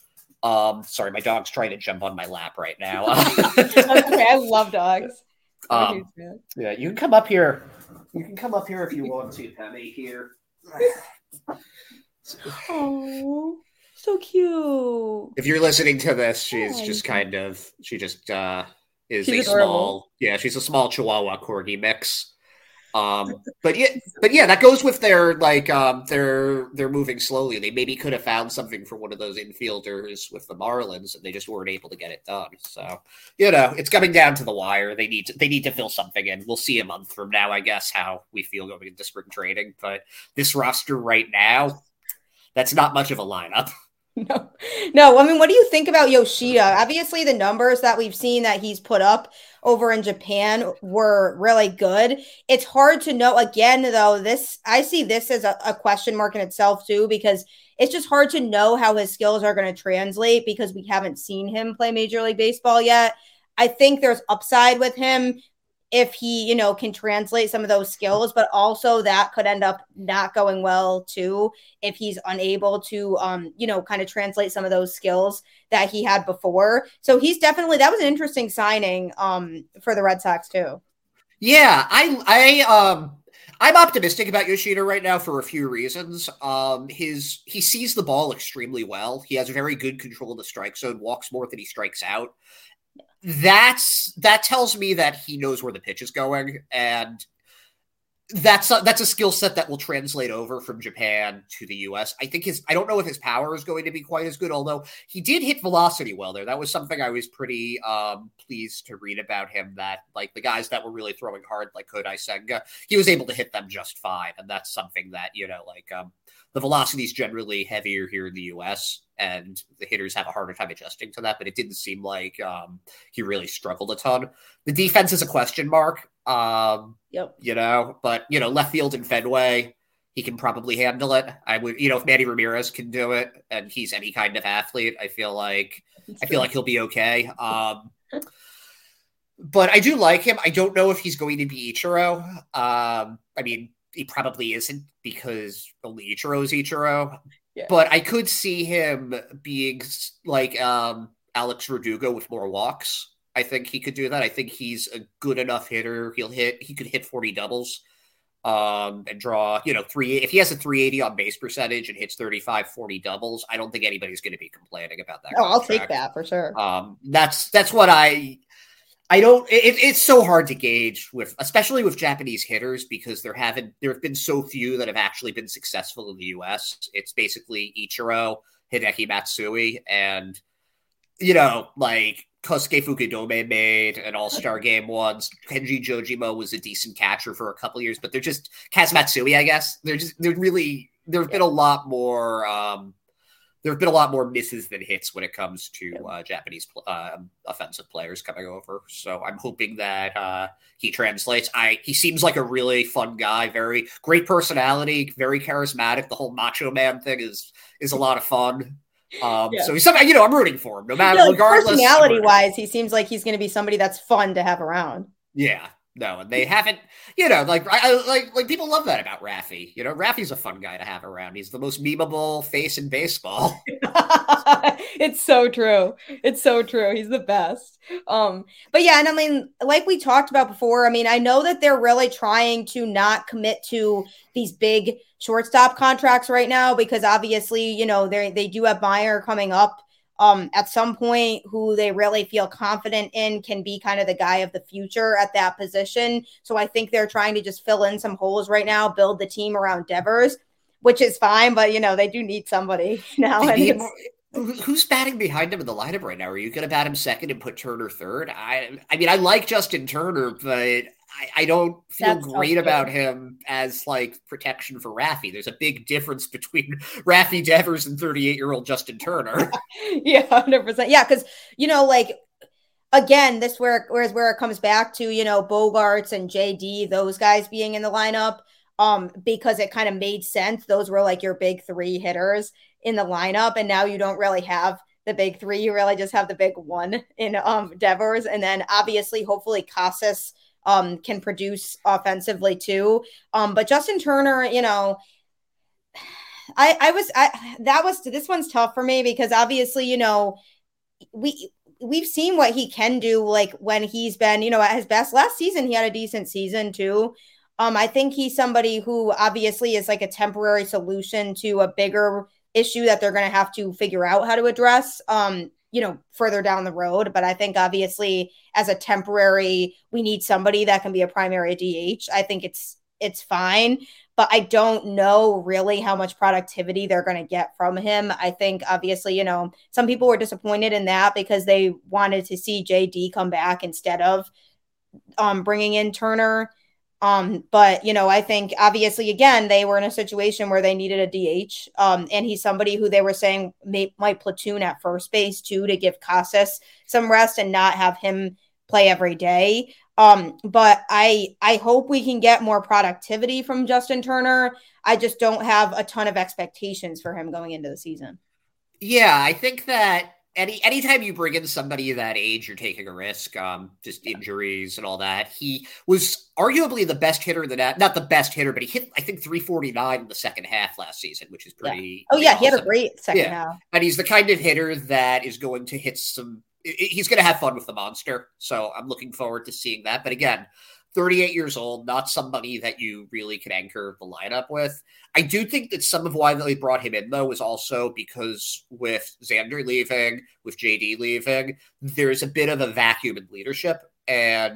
Um, sorry, my dog's trying to jump on my lap right now. Okay, I love dogs. Um, yeah, you can come up here. You can come up here if you want to, Penny. Here. Oh, so cute. If you're listening to this, she's just kind of. She just uh, is she's a adorable. small. Yeah, she's a small Chihuahua Corgi mix. Um, but yeah, but yeah, that goes with their like um, they're they're moving slowly. They maybe could have found something for one of those infielders with the Marlins, and they just weren't able to get it done. So you know, it's coming down to the wire. They need to they need to fill something in. We'll see a month from now, I guess, how we feel going into spring training. But this roster right now, that's not much of a lineup. No, no. I mean, what do you think about Yoshida? Obviously, the numbers that we've seen that he's put up over in Japan were really good. It's hard to know. Again, though, this I see this as a, a question mark in itself, too, because it's just hard to know how his skills are going to translate because we haven't seen him play Major League Baseball yet. I think there's upside with him if he, you know, can translate some of those skills, but also that could end up not going well too if he's unable to, um, you know, kind of translate some of those skills that he had before. So he's definitely, that was an interesting signing um, for the Red Sox too. Yeah, I, I, um, I'm optimistic about Yoshida right now for a few reasons. Um, his he sees the ball extremely well. He has very good control of the strike zone, walks more than he strikes out. That's that tells me that he knows where the pitch is going, and that's a, that's a skill set that will translate over from Japan to the U S. I think his I don't know if his power is going to be quite as good, although he did hit velocity well there. That was something I was pretty um, pleased to read about him, that like the guys that were really throwing hard, like Kodai Senga, he was able to hit them just fine. And that's something that, you know, like um, the velocity is generally heavier here in the U S, and the hitters have a harder time adjusting to that, but it didn't seem like um, he really struggled a ton. The defense is a question mark. Um, yep. You know, but, you know, left field in Fenway, he can probably handle it. I would, you know, if Manny Ramirez can do it and he's any kind of athlete, I feel like, That's I feel true. like he'll be okay. Um, but I do like him. I don't know if he's going to be Ichiro. Um, I mean, he probably isn't, because only Ichiro is Ichiro. Yeah. But I could see him being like um, Alex Verdugo with more walks. I think he could do that. I think he's a good enough hitter. He'll hit, he could hit forty doubles um, and draw, you know, three. If he has a three eighty on base percentage and hits thirty-five, forty doubles, I don't think anybody's going to be complaining about that. Oh, contract. I'll take that for sure. Um, that's, that's what I, I don't, it, it's so hard to gauge with, especially with Japanese hitters, because there haven't, there have been so few that have actually been successful in the U S. It's basically Ichiro, Hideki Matsui, and, you know, like, Kosuke Fukudome made an all-star game once. Kenji Jojima was a decent catcher for a couple years, but they're just Kaz Matsui, I guess. They're just they're really there have been a lot more um, there have been a lot more misses than hits when it comes to uh, Japanese uh, offensive players coming over. So I'm hoping that uh, he translates. I he seems like a really fun guy, very great personality, very charismatic. The whole macho man thing is is a lot of fun. Um, yeah. So he's somebody, you know, I'm rooting for him no matter, yeah, like regardless. Personality wise, he seems like he's going to be somebody that's fun to have around. Yeah, no, and they haven't, you know, like, I, like, like people love that about Raffy. You know, Raffy's a fun guy to have around. He's the most memeable face in baseball. It's so true. It's so true. He's the best. Um, but yeah, and I mean, like we talked about before, I mean, I know that they're really trying to not commit to these big shortstop contracts right now, because obviously, you know, they they do have Meyer coming up um, at some point, who they really feel confident in can be kind of the guy of the future at that position. So I think they're trying to just fill in some holes right now, build the team around Devers, which is fine, but you know, they do need somebody now. And who's batting behind him in the lineup right now? Are you going to bat him second and put Turner third? I I mean, I like Justin Turner, but I, I don't feel That's great so about him as like protection for Raffy. There's a big difference between Raffy Devers and thirty-eight-year-old Justin Turner. Yeah, one hundred percent. Yeah, because, you know, like, again, this where whereas where it comes back to, you know, Bogarts and J D, those guys being in the lineup, um, because it kind of made sense. Those were like your big three hitters in the lineup, and now you don't really have the big three. You really just have the big one in um Devers, and then obviously, hopefully, Casas um can produce offensively too. Um, but Justin Turner, you know, I I was I that was this one's tough for me, because obviously, you know, we we've seen what he can do, like when he's been, you know, at his best. Last season, he had a decent season too. Um, I think he's somebody who obviously is like a temporary solution to a bigger issue that they're going to have to figure out how to address, um, you know, further down the road. But I think obviously as a temporary, we need somebody that can be a primary D H. I think it's, it's fine, but I don't know really how much productivity they're going to get from him. I think obviously, you know, some people were disappointed in that because they wanted to see J D come back instead of um, bringing in Turner. Um, but, you know, I think obviously, again, they were in a situation where they needed a D H. Um, and he's somebody who they were saying may, might platoon at first base too, to give Casas some rest and not have him play every day. Um, but I, I hope we can get more productivity from Justin Turner. I just don't have a ton of expectations for him going into the season. Yeah, I think that Any anytime you bring in somebody that age, you're taking a risk, um, just injuries and all that. He was arguably the best hitter in the net, not the best hitter, but he hit, I think, three forty-nine in the second half last season, which is pretty. Yeah. Oh, yeah, awesome. He had a great second yeah. half. And he's the kind of hitter that is going to hit some, he's going to have fun with the monster. So I'm looking forward to seeing that. But again, thirty-eight years old, not somebody that you really could anchor the lineup with. I do think that some of why they brought him in, though, was also because with Xander leaving, with J D leaving, there's a bit of a vacuum in leadership. And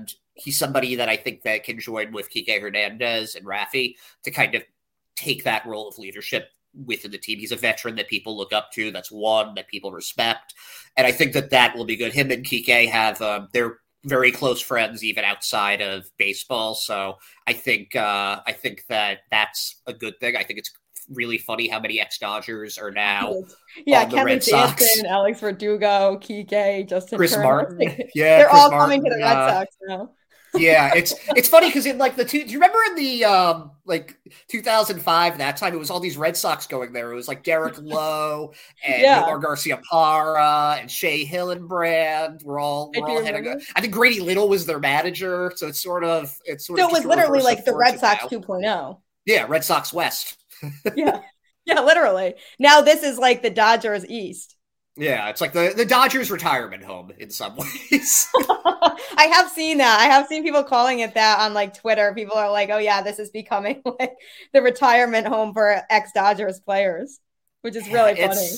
he's somebody that I think that can join with Kike Hernandez and Rafi to kind of take that role of leadership within the team. He's a veteran that people look up to. That's one that people respect. And I think that that will be good. Him and Kike have, um, they're very close friends, even outside of baseball. So I think, uh, I think that that's a good thing. I think it's really funny how many ex-Dodgers are now yeah, on the Kevin Red Sox. Jansen, Alex Verdugo, Kike, Justin Chris Turner. Martin. Yeah, they're Chris all Martin, coming to the Red uh, Sox now. Yeah, it's it's funny because in like the two, do you remember in the um like two thousand five that time it was all these Red Sox going there. It was like Derek Lowe and Yeah. Nomar Garcia Parra and Shea Hillenbrand. We're all we're I do all heading. remember. I think Grady Little was their manager, so it's sort of it's sort So of it was just a literally reverse like of the Red fortune Sox now. two point oh. Yeah, Red Sox West. Yeah. Yeah, literally. Now this is like the Dodgers East. Yeah, it's like the, the Dodgers retirement home in some ways. I have seen that. I have seen people calling it that on like Twitter. People are like, oh yeah, this is becoming like the retirement home for ex-Dodgers players, which is really Yeah, funny.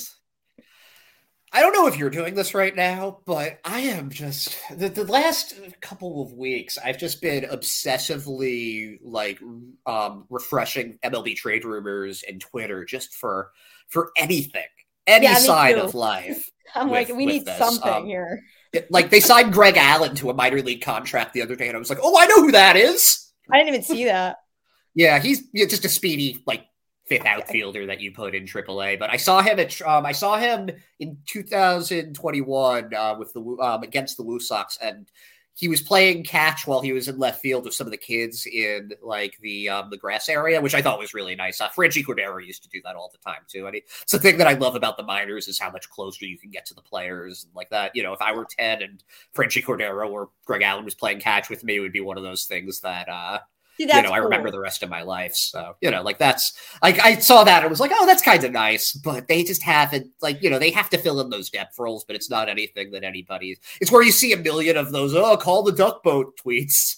I don't know if you're doing this right now, but I am just the, the last couple of weeks I've just been obsessively like um refreshing M L B trade rumors and Twitter just for for anything. Any Yeah, me sign too. of life. I'm with- like, we with need this. something Um, here. it- like they signed Greg Allen to a minor league contract the other day, and I was like, oh, I know who that is. I didn't even see that. Yeah, he's yeah, just a speedy like fifth outfielder that you put in triple A. But I saw him at um, I saw him in two thousand twenty-one uh, with the um, against the Woo Sox, and he was playing catch while he was in left field with some of the kids in like the um, the grass area, which I thought was really nice. Uh, Franchi Cordero used to do that all the time too. I mean, it's the thing that I love about the minors is how much closer you can get to the players and like that. You know, if I were ten and Franchi Cordero or Greg Allen was playing catch with me, it would be one of those things that. Uh, See, you that's know, I cool. remember the rest of my life. So, you know, like that's like I saw that and was like, oh, that's kind of nice. But they just haven't like, you know, they have to fill in those depth roles, but it's not anything that anybody it's where you see a million of those, oh, call the duck boat tweets.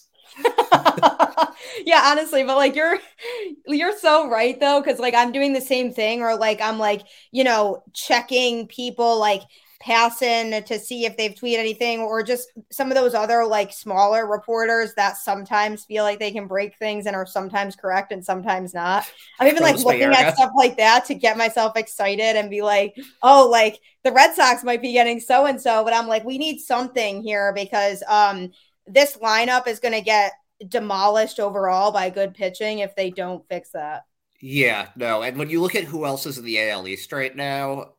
Yeah, honestly, but like you're you're so right though, because like I'm doing the same thing, or like I'm like, you know, checking people like passing to see if they've tweeted anything, or just some of those other like smaller reporters that sometimes feel like they can break things and are sometimes correct and sometimes not. I'm even like Carlos looking Baerga. at stuff like that to get myself excited and be like, oh, like the Red Sox might be getting so and so, but I'm like, we need something here because um this lineup is going to get demolished overall by good pitching if they don't fix that. Yeah, no. And when you look at who else is in the A L East right now,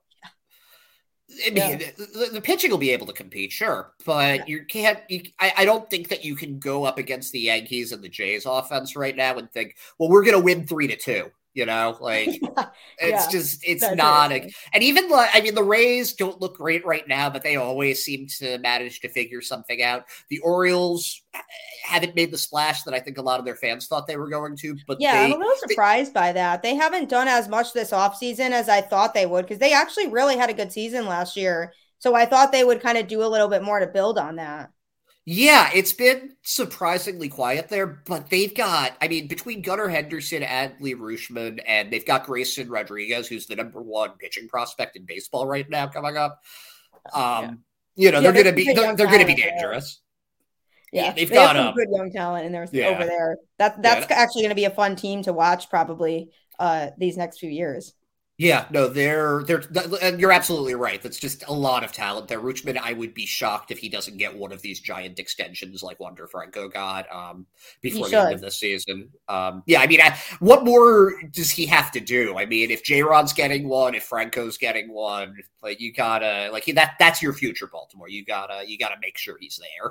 I mean, Yeah. the, the pitching will be able to compete, sure, but Yeah. you can't. You, I, I don't think that you can go up against the Yankees and the Jays offense right now and think, well, we're going to win three to two. You know, like Yeah. it's Yeah. just it's That's not. it. A, and even like I mean, the Rays don't look great right now, but they always seem to manage to figure something out. The Orioles haven't made the splash that I think a lot of their fans thought they were going to, but Yeah, they, I'm a little surprised by that. They haven't done as much this offseason as I thought they would because they actually really had a good season last year. So I thought they would kind of do a little bit more to build on that. Yeah, it's been surprisingly quiet there, but they've got, I mean, between Gunnar Henderson, Adley Rutschman, and they've got Grayson Rodriguez, who's the number one pitching prospect in baseball right now coming up. Um, Yeah. You know, Yeah, they're going to there's be, some good they're, young they're going to be talent there. dangerous. Yeah, Yeah, they've they have got, some um, good young talent in there yeah. over there. That that's Yeah. actually going to be a fun team to watch probably uh these next few years. Yeah, no, they're they're and you're absolutely right. That's just a lot of talent there. Rutschman, I would be shocked if he doesn't get one of these giant extensions like Wander Franco got um, before He the end should. of this season. Um, yeah, I mean, I, what more does he have to do? I mean, if J-Rod's getting one, if Franco's getting one, like you gotta like that. That's your future, Baltimore. You gotta you gotta make sure he's there.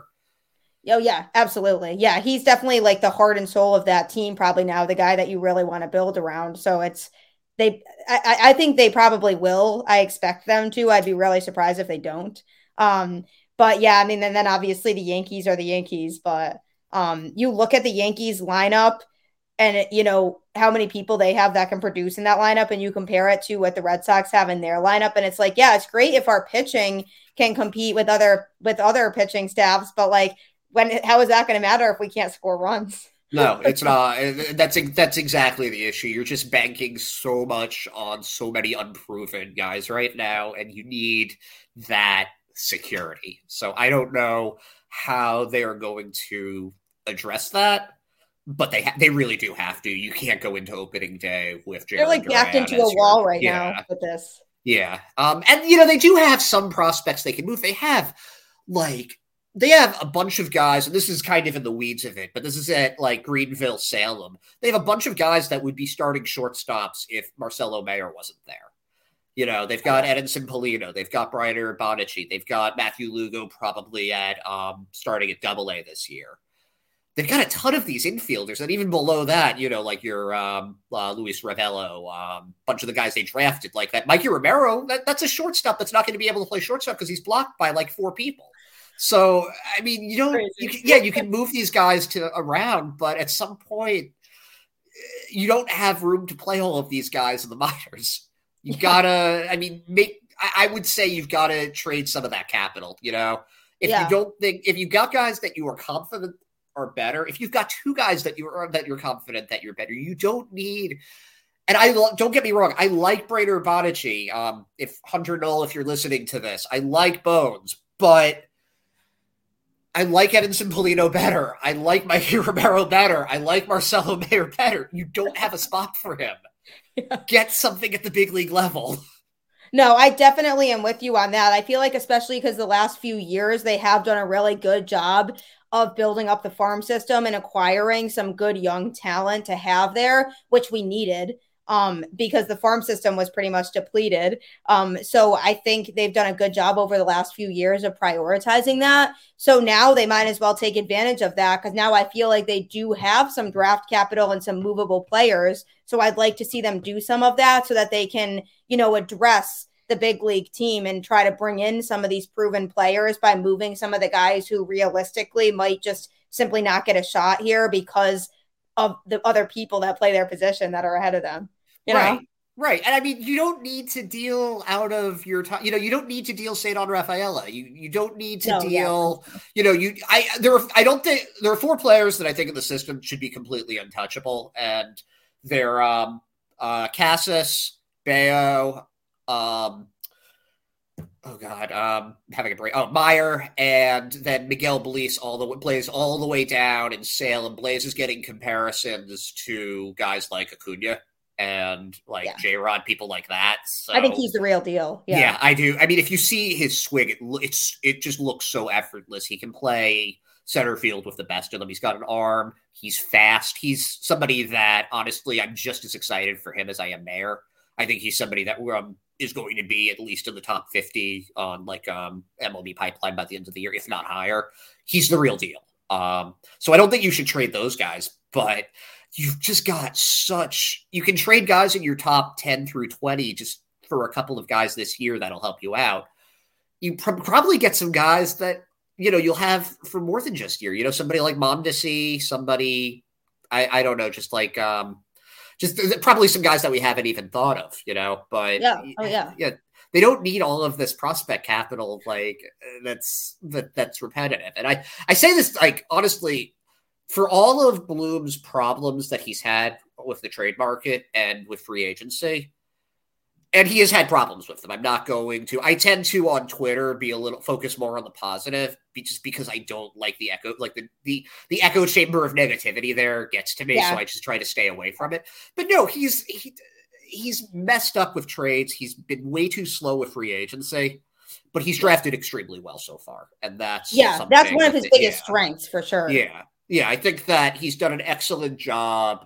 Oh yeah, absolutely. Yeah, he's definitely like the heart and soul of that team. Probably now the guy that you really want to build around. So it's. They, I, I think they probably will. I expect them to. I'd be really surprised if they don't. Um, but yeah, I mean, and then obviously the Yankees are the Yankees. But um, you look at the Yankees lineup, and it, you know how many people they have that can produce in that lineup, and you compare it to what the Red Sox have in their lineup, and it's like, yeah, it's great if our pitching can compete with other with other pitching staffs, but like, when how is that going to matter if we can't score runs? No, it's not. That's that's exactly the issue. You're just banking so much on so many unproven guys right now, and you need that security. So I don't know how they are going to address that. But they ha- they really do have to. You can't go into opening day with Jalen They're like Duran backed into a your, wall right yeah, now with this. Yeah. Um, and, you know, they do have some prospects they can move. They have, like, they have a bunch of guys, and this is kind of in the weeds of it, but this is at, like, Greenville, Salem. They have a bunch of guys that would be starting shortstops if Marcelo Mayer wasn't there. You know, they've got yeah. Edinson Polino. They've got Brian Urbanici. They've got Matthew Lugo probably at um, starting at Double A this year. They've got a ton of these infielders, and even below that, you know, like your um, uh, Luis Ravello, a um, bunch of the guys they drafted, like that Mikey Romero, that, that's a shortstop that's not going to be able to play shortstop because he's blocked by like four people. So, I mean, you don't, you can, yeah, you can move these guys to around, but at some point, you don't have room to play all of these guys in the minors. You yeah. gotta, I mean, make. I, I would say you've got to trade some of that capital. You know, if yeah. you don't think, if you got guys that you are confident are better, if you've got two guys that you are that you're confident that you're better, you don't need. And I don't get me wrong, I like Braden Urbanici. Um, if Hunter Null, if you're listening to this, I like Bones, but I like Edinson Polino better. I like Mikey Romero better. I like Marcelo Mayer better. You don't have a spot for him. Yeah. Get something at the big league level. No, I definitely am with you on that. I feel like, especially because the last few years, they have done a really good job of building up the farm system and acquiring some good young talent to have there, which we needed um, because the farm system was pretty much depleted. Um, so I think they've done a good job over the last few years of prioritizing that. So now they might as well take advantage of that because now I feel like they do have some draft capital and some movable players. So I'd like to see them do some of that so that they can, you know, address the big league team and try to bring in some of these proven players by moving some of the guys who realistically might just simply not get a shot here because of the other people that play their position that are ahead of them. You right. know? Right. And I mean, you don't need to deal out of your time. You know, you don't need to deal Cedon Rafaela. You you don't need to no, deal, yeah. you know, you, I, there are, I don't think there are four players that I think in the system should be completely untouchable. And they're, um, uh, Casas, Bayo, Um, oh God, um, having a break. Oh, Meyer, and then Miguel Blaze all the way, plays all the way down in Salem. Blaze is getting comparisons to guys like Acuna and like yeah. J-Rod, people like that. So, I think he's the real deal. Yeah. yeah, I do. I mean, if you see his swing, it it's it just looks so effortless. He can play center field with the best of them. He's got an arm. He's fast. He's somebody that, honestly, I'm just as excited for him as I am Mayer. I think he's somebody that um, is going to be at least in the top fifty on like um, M L B pipeline by the end of the year, if not higher. He's the real deal. Um, so I don't think you should trade those guys, but you've just got such, you can trade guys in your top ten through twenty just for a couple of guys this year that'll help you out. You pr- probably get some guys that, you know, you'll have for more than just a year, you know, somebody like Mondesi, somebody, I, I don't know, just like, um, just probably some guys that we haven't even thought of, you know, but yeah, oh, yeah. yeah, they don't need all of this prospect capital. Like that's, that that's repetitive. And I, I say this, like, honestly, for all of Bloom's problems that he's had with the trade market and with free agency, and he has had problems with them. I'm not going to, I tend to on Twitter be a little focus more on the positive just because I don't like the echo, like the, the, the echo chamber of negativity there gets to me. Yeah. So I just try to stay away from it, but no, he's, he, he's messed up with trades. He's been way too slow with free agency, but he's drafted extremely well so far. And that's, yeah, that's one of his that, biggest yeah. strengths for sure. Yeah. Yeah. I think that he's done an excellent job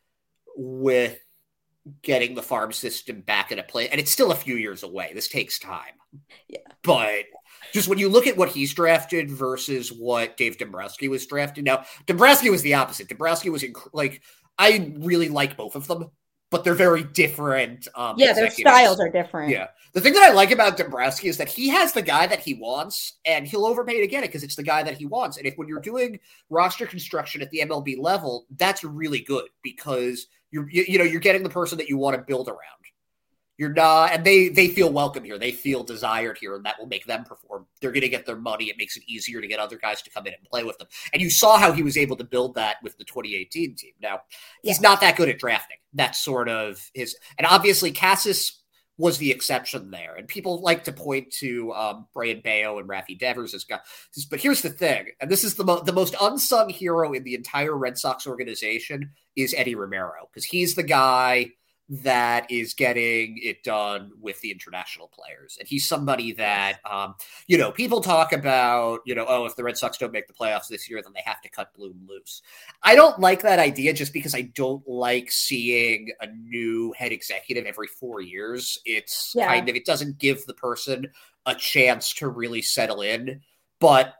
with getting the farm system back in a place, and it's still a few years away. This takes time. Yeah. But just when you look at what he's drafted versus what Dave Dombrowski was drafted. Now, Dombrowski was the opposite. Dombrowski was inc- like, I really like both of them, but they're very different. Um, yeah, their styles are different. Yeah. The thing that I like about Dombrowski is that he has the guy that he wants, and he'll overpay to get it because it's the guy that he wants. And if when you're doing roster construction at the M L B level, that's really good because You're, you, you know, you're getting the person that you want to build around. You're not, and they they feel welcome here. They feel desired here, and that will make them perform. They're going to get their money. It makes it easier to get other guys to come in and play with them. And you saw how he was able to build that with the twenty eighteen team. Now, he's yeah. not that good at drafting. That's sort of his, and obviously Cassis was the exception there. And people like to point to um, Brian Bayo and Rafi Devers as guys. But here's the thing, and this is the, mo- the most unsung hero in the entire Red Sox organization is Eddie Romero, because he's the guy that is getting it done with the international players. And he's somebody that, um, you know, people talk about, you know, oh, if the Red Sox don't make the playoffs this year, then they have to cut Bloom loose. I don't like that idea just because I don't like seeing a new head executive every four years. It's yeah. kind of, it doesn't give the person a chance to really settle in. But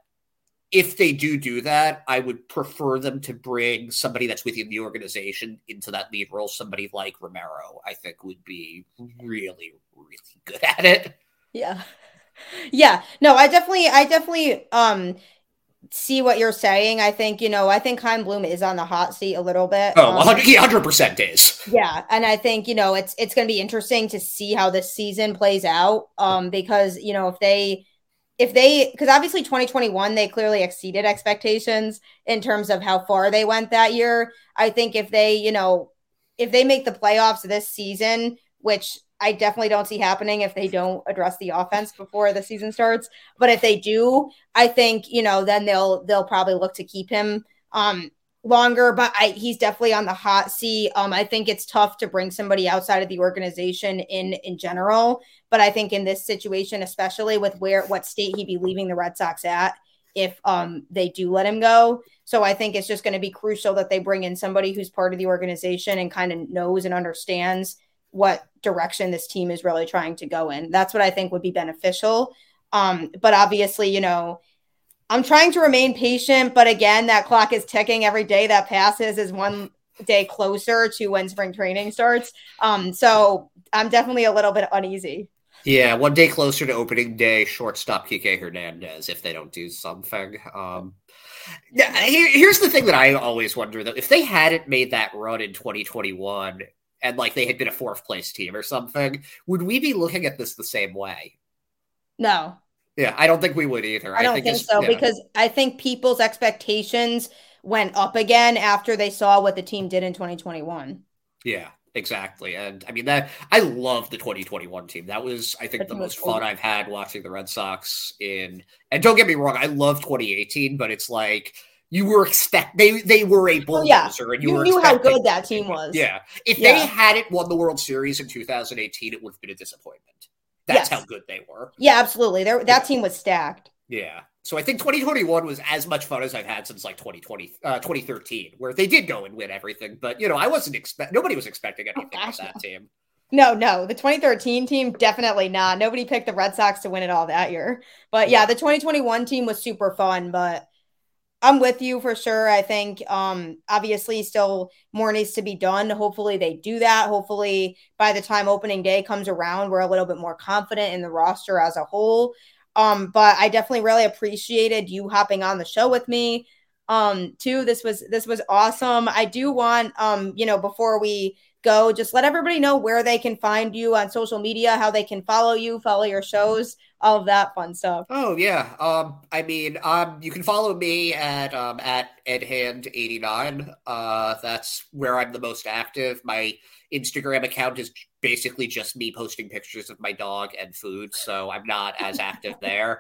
if they do do that, I would prefer them to bring somebody that's within the organization into that lead role. Somebody like Romero, I think, would be really, really good at it. Yeah. Yeah. No, I definitely, I definitely um, see what you're saying. I think, you know, I think Chaim Bloom is on the hot seat a little bit. Oh, um, one hundred, yeah, one hundred percent is. Yeah. And I think, you know, it's, it's going to be interesting to see how this season plays out um, because, you know, if they, If they, because obviously twenty twenty-one, they clearly exceeded expectations in terms of how far they went that year. I think if they, you know, if they make the playoffs this season, which I definitely don't see happening if they don't address the offense before the season starts. But if they do, I think, you know, then they'll, they'll probably look to keep him um, longer, but I, he's definitely on the hot seat. Um, I think it's tough to bring somebody outside of the organization in, in general. But I think in this situation, especially with where, what state he'd be leaving the Red Sox at, if um, they do let him go. So I think it's just going to be crucial that they bring in somebody who's part of the organization and kind of knows and understands what direction this team is really trying to go in. That's what I think would be beneficial. Um, but obviously, you know, I'm trying to remain patient, but again, that clock is ticking. Every day that passes is one day closer to when spring training starts. Um, so I'm definitely a little bit uneasy. Yeah, one day closer to opening day, shortstop Kike Hernandez, if they don't do something. Um, here, here's the thing that I always wonder, though. If they hadn't made that run in twenty twenty-one and like they had been a fourth place team or something, would we be looking at this the same way? No. Yeah, I don't think we would either. I don't I think, think so, yeah. Because I think people's expectations went up again after they saw what the team did in twenty twenty-one. Yeah, exactly. And I mean, that I love the twenty twenty-one team. That was, I think, that the most cool. fun I've had watching the Red Sox in, and don't get me wrong, I love twenty eighteen, but it's like, you were expect they they were a bulldozer, yeah. and you, you were knew how good that team was. Yeah, if yeah. they hadn't won the World Series in two thousand eighteen, it would have been a disappointment. That's yes. how good they were. Yeah, absolutely. They're, that yeah. team was stacked. Yeah. So I think twenty twenty-one was as much fun as I've had since like twenty twenty, uh, twenty thirteen, where they did go and win everything. But, you know, I wasn't expect nobody was expecting anything oh, from that team. No, no. The twenty thirteen team, definitely not. Nobody picked the Red Sox to win it all that year. But yeah, yeah the twenty twenty-one team was super fun, but I'm with you for sure. I think um, obviously still more needs to be done. Hopefully they do that. Hopefully by the time opening day comes around, we're a little bit more confident in the roster as a whole. Um, but I definitely really appreciated you hopping on the show with me um, too. This was, this was awesome. I do want, um, you know, before we go, just let everybody know where they can find you on social media, how they can follow you, follow your shows, all of that fun stuff. Oh yeah. Um, I mean, um, you can follow me at, um, at edhand eighty-nine. Uh, that's where I'm the most active. My Instagram account is basically just me posting pictures of my dog and food. So I'm not as active there.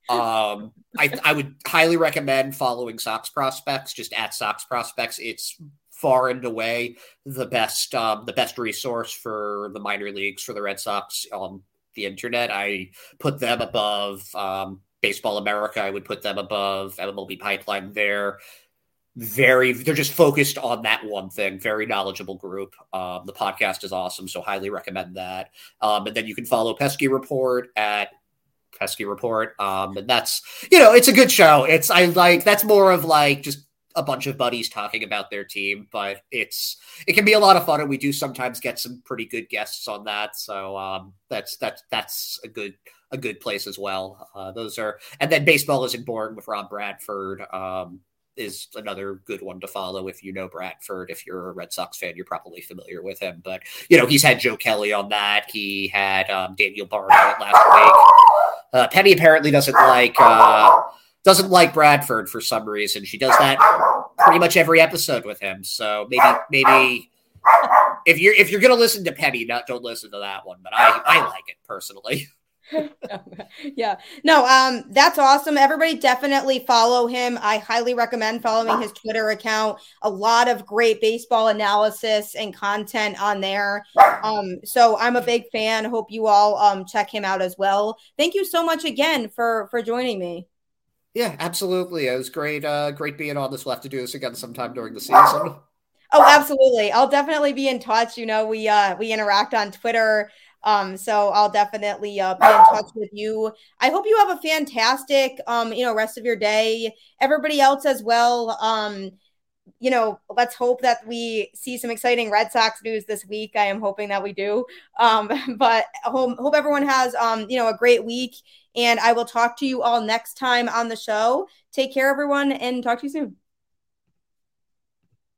Um, I, I would highly recommend following Sox Prospects, just at Sox Prospects. It's far and away the best, um, the best resource for the minor leagues for the Red Sox on the internet. I put them above um, Baseball America. I would put them above M L B Pipeline. They're very, they're just focused on that one thing. Very knowledgeable group. Um, the podcast is awesome, so highly recommend that. Um, and then you can follow Pesky Report at Pesky Report. Um, and that's, you know, it's a good show. It's, I like, that's more of like just a bunch of buddies talking about their team, but it's, it can be a lot of fun. And we do sometimes get some pretty good guests on that. So um, that's, that's, that's a good, a good place as well. Uh, those are, and then Baseball Isn't Boring with Rob Bradford um, is another good one to follow. If you know Bradford, if you're a Red Sox fan, you're probably familiar with him, but you know, he's had Joe Kelly on that. He had um, Daniel Barnett last week. Uh, Penny apparently doesn't like, uh, doesn't like Bradford for some reason. She does that pretty much every episode with him. So maybe, maybe, if you're if you're gonna listen to Penny, not don't listen to that one. But I I like it personally. Yeah, no, um, that's awesome. Everybody definitely follow him. I highly recommend following his Twitter account. A lot of great baseball analysis and content on there. Um, so I'm a big fan. Hope you all um check him out as well. Thank you so much again for for joining me. Yeah, absolutely. It was great. Uh, great being on this. We'll have to do this again sometime during the season. Oh, absolutely. I'll definitely be in touch. You know, we uh we interact on Twitter. Um, so I'll definitely uh, be in touch with you. I hope you have a fantastic um, you know, rest of your day. Everybody else as well. Um, you know, let's hope that we see some exciting Red Sox news this week. I am hoping that we do. Um, but I hope, hope everyone has um, you know, a great week. And I will talk to you all next time on the show. Take care, everyone, and talk to you soon.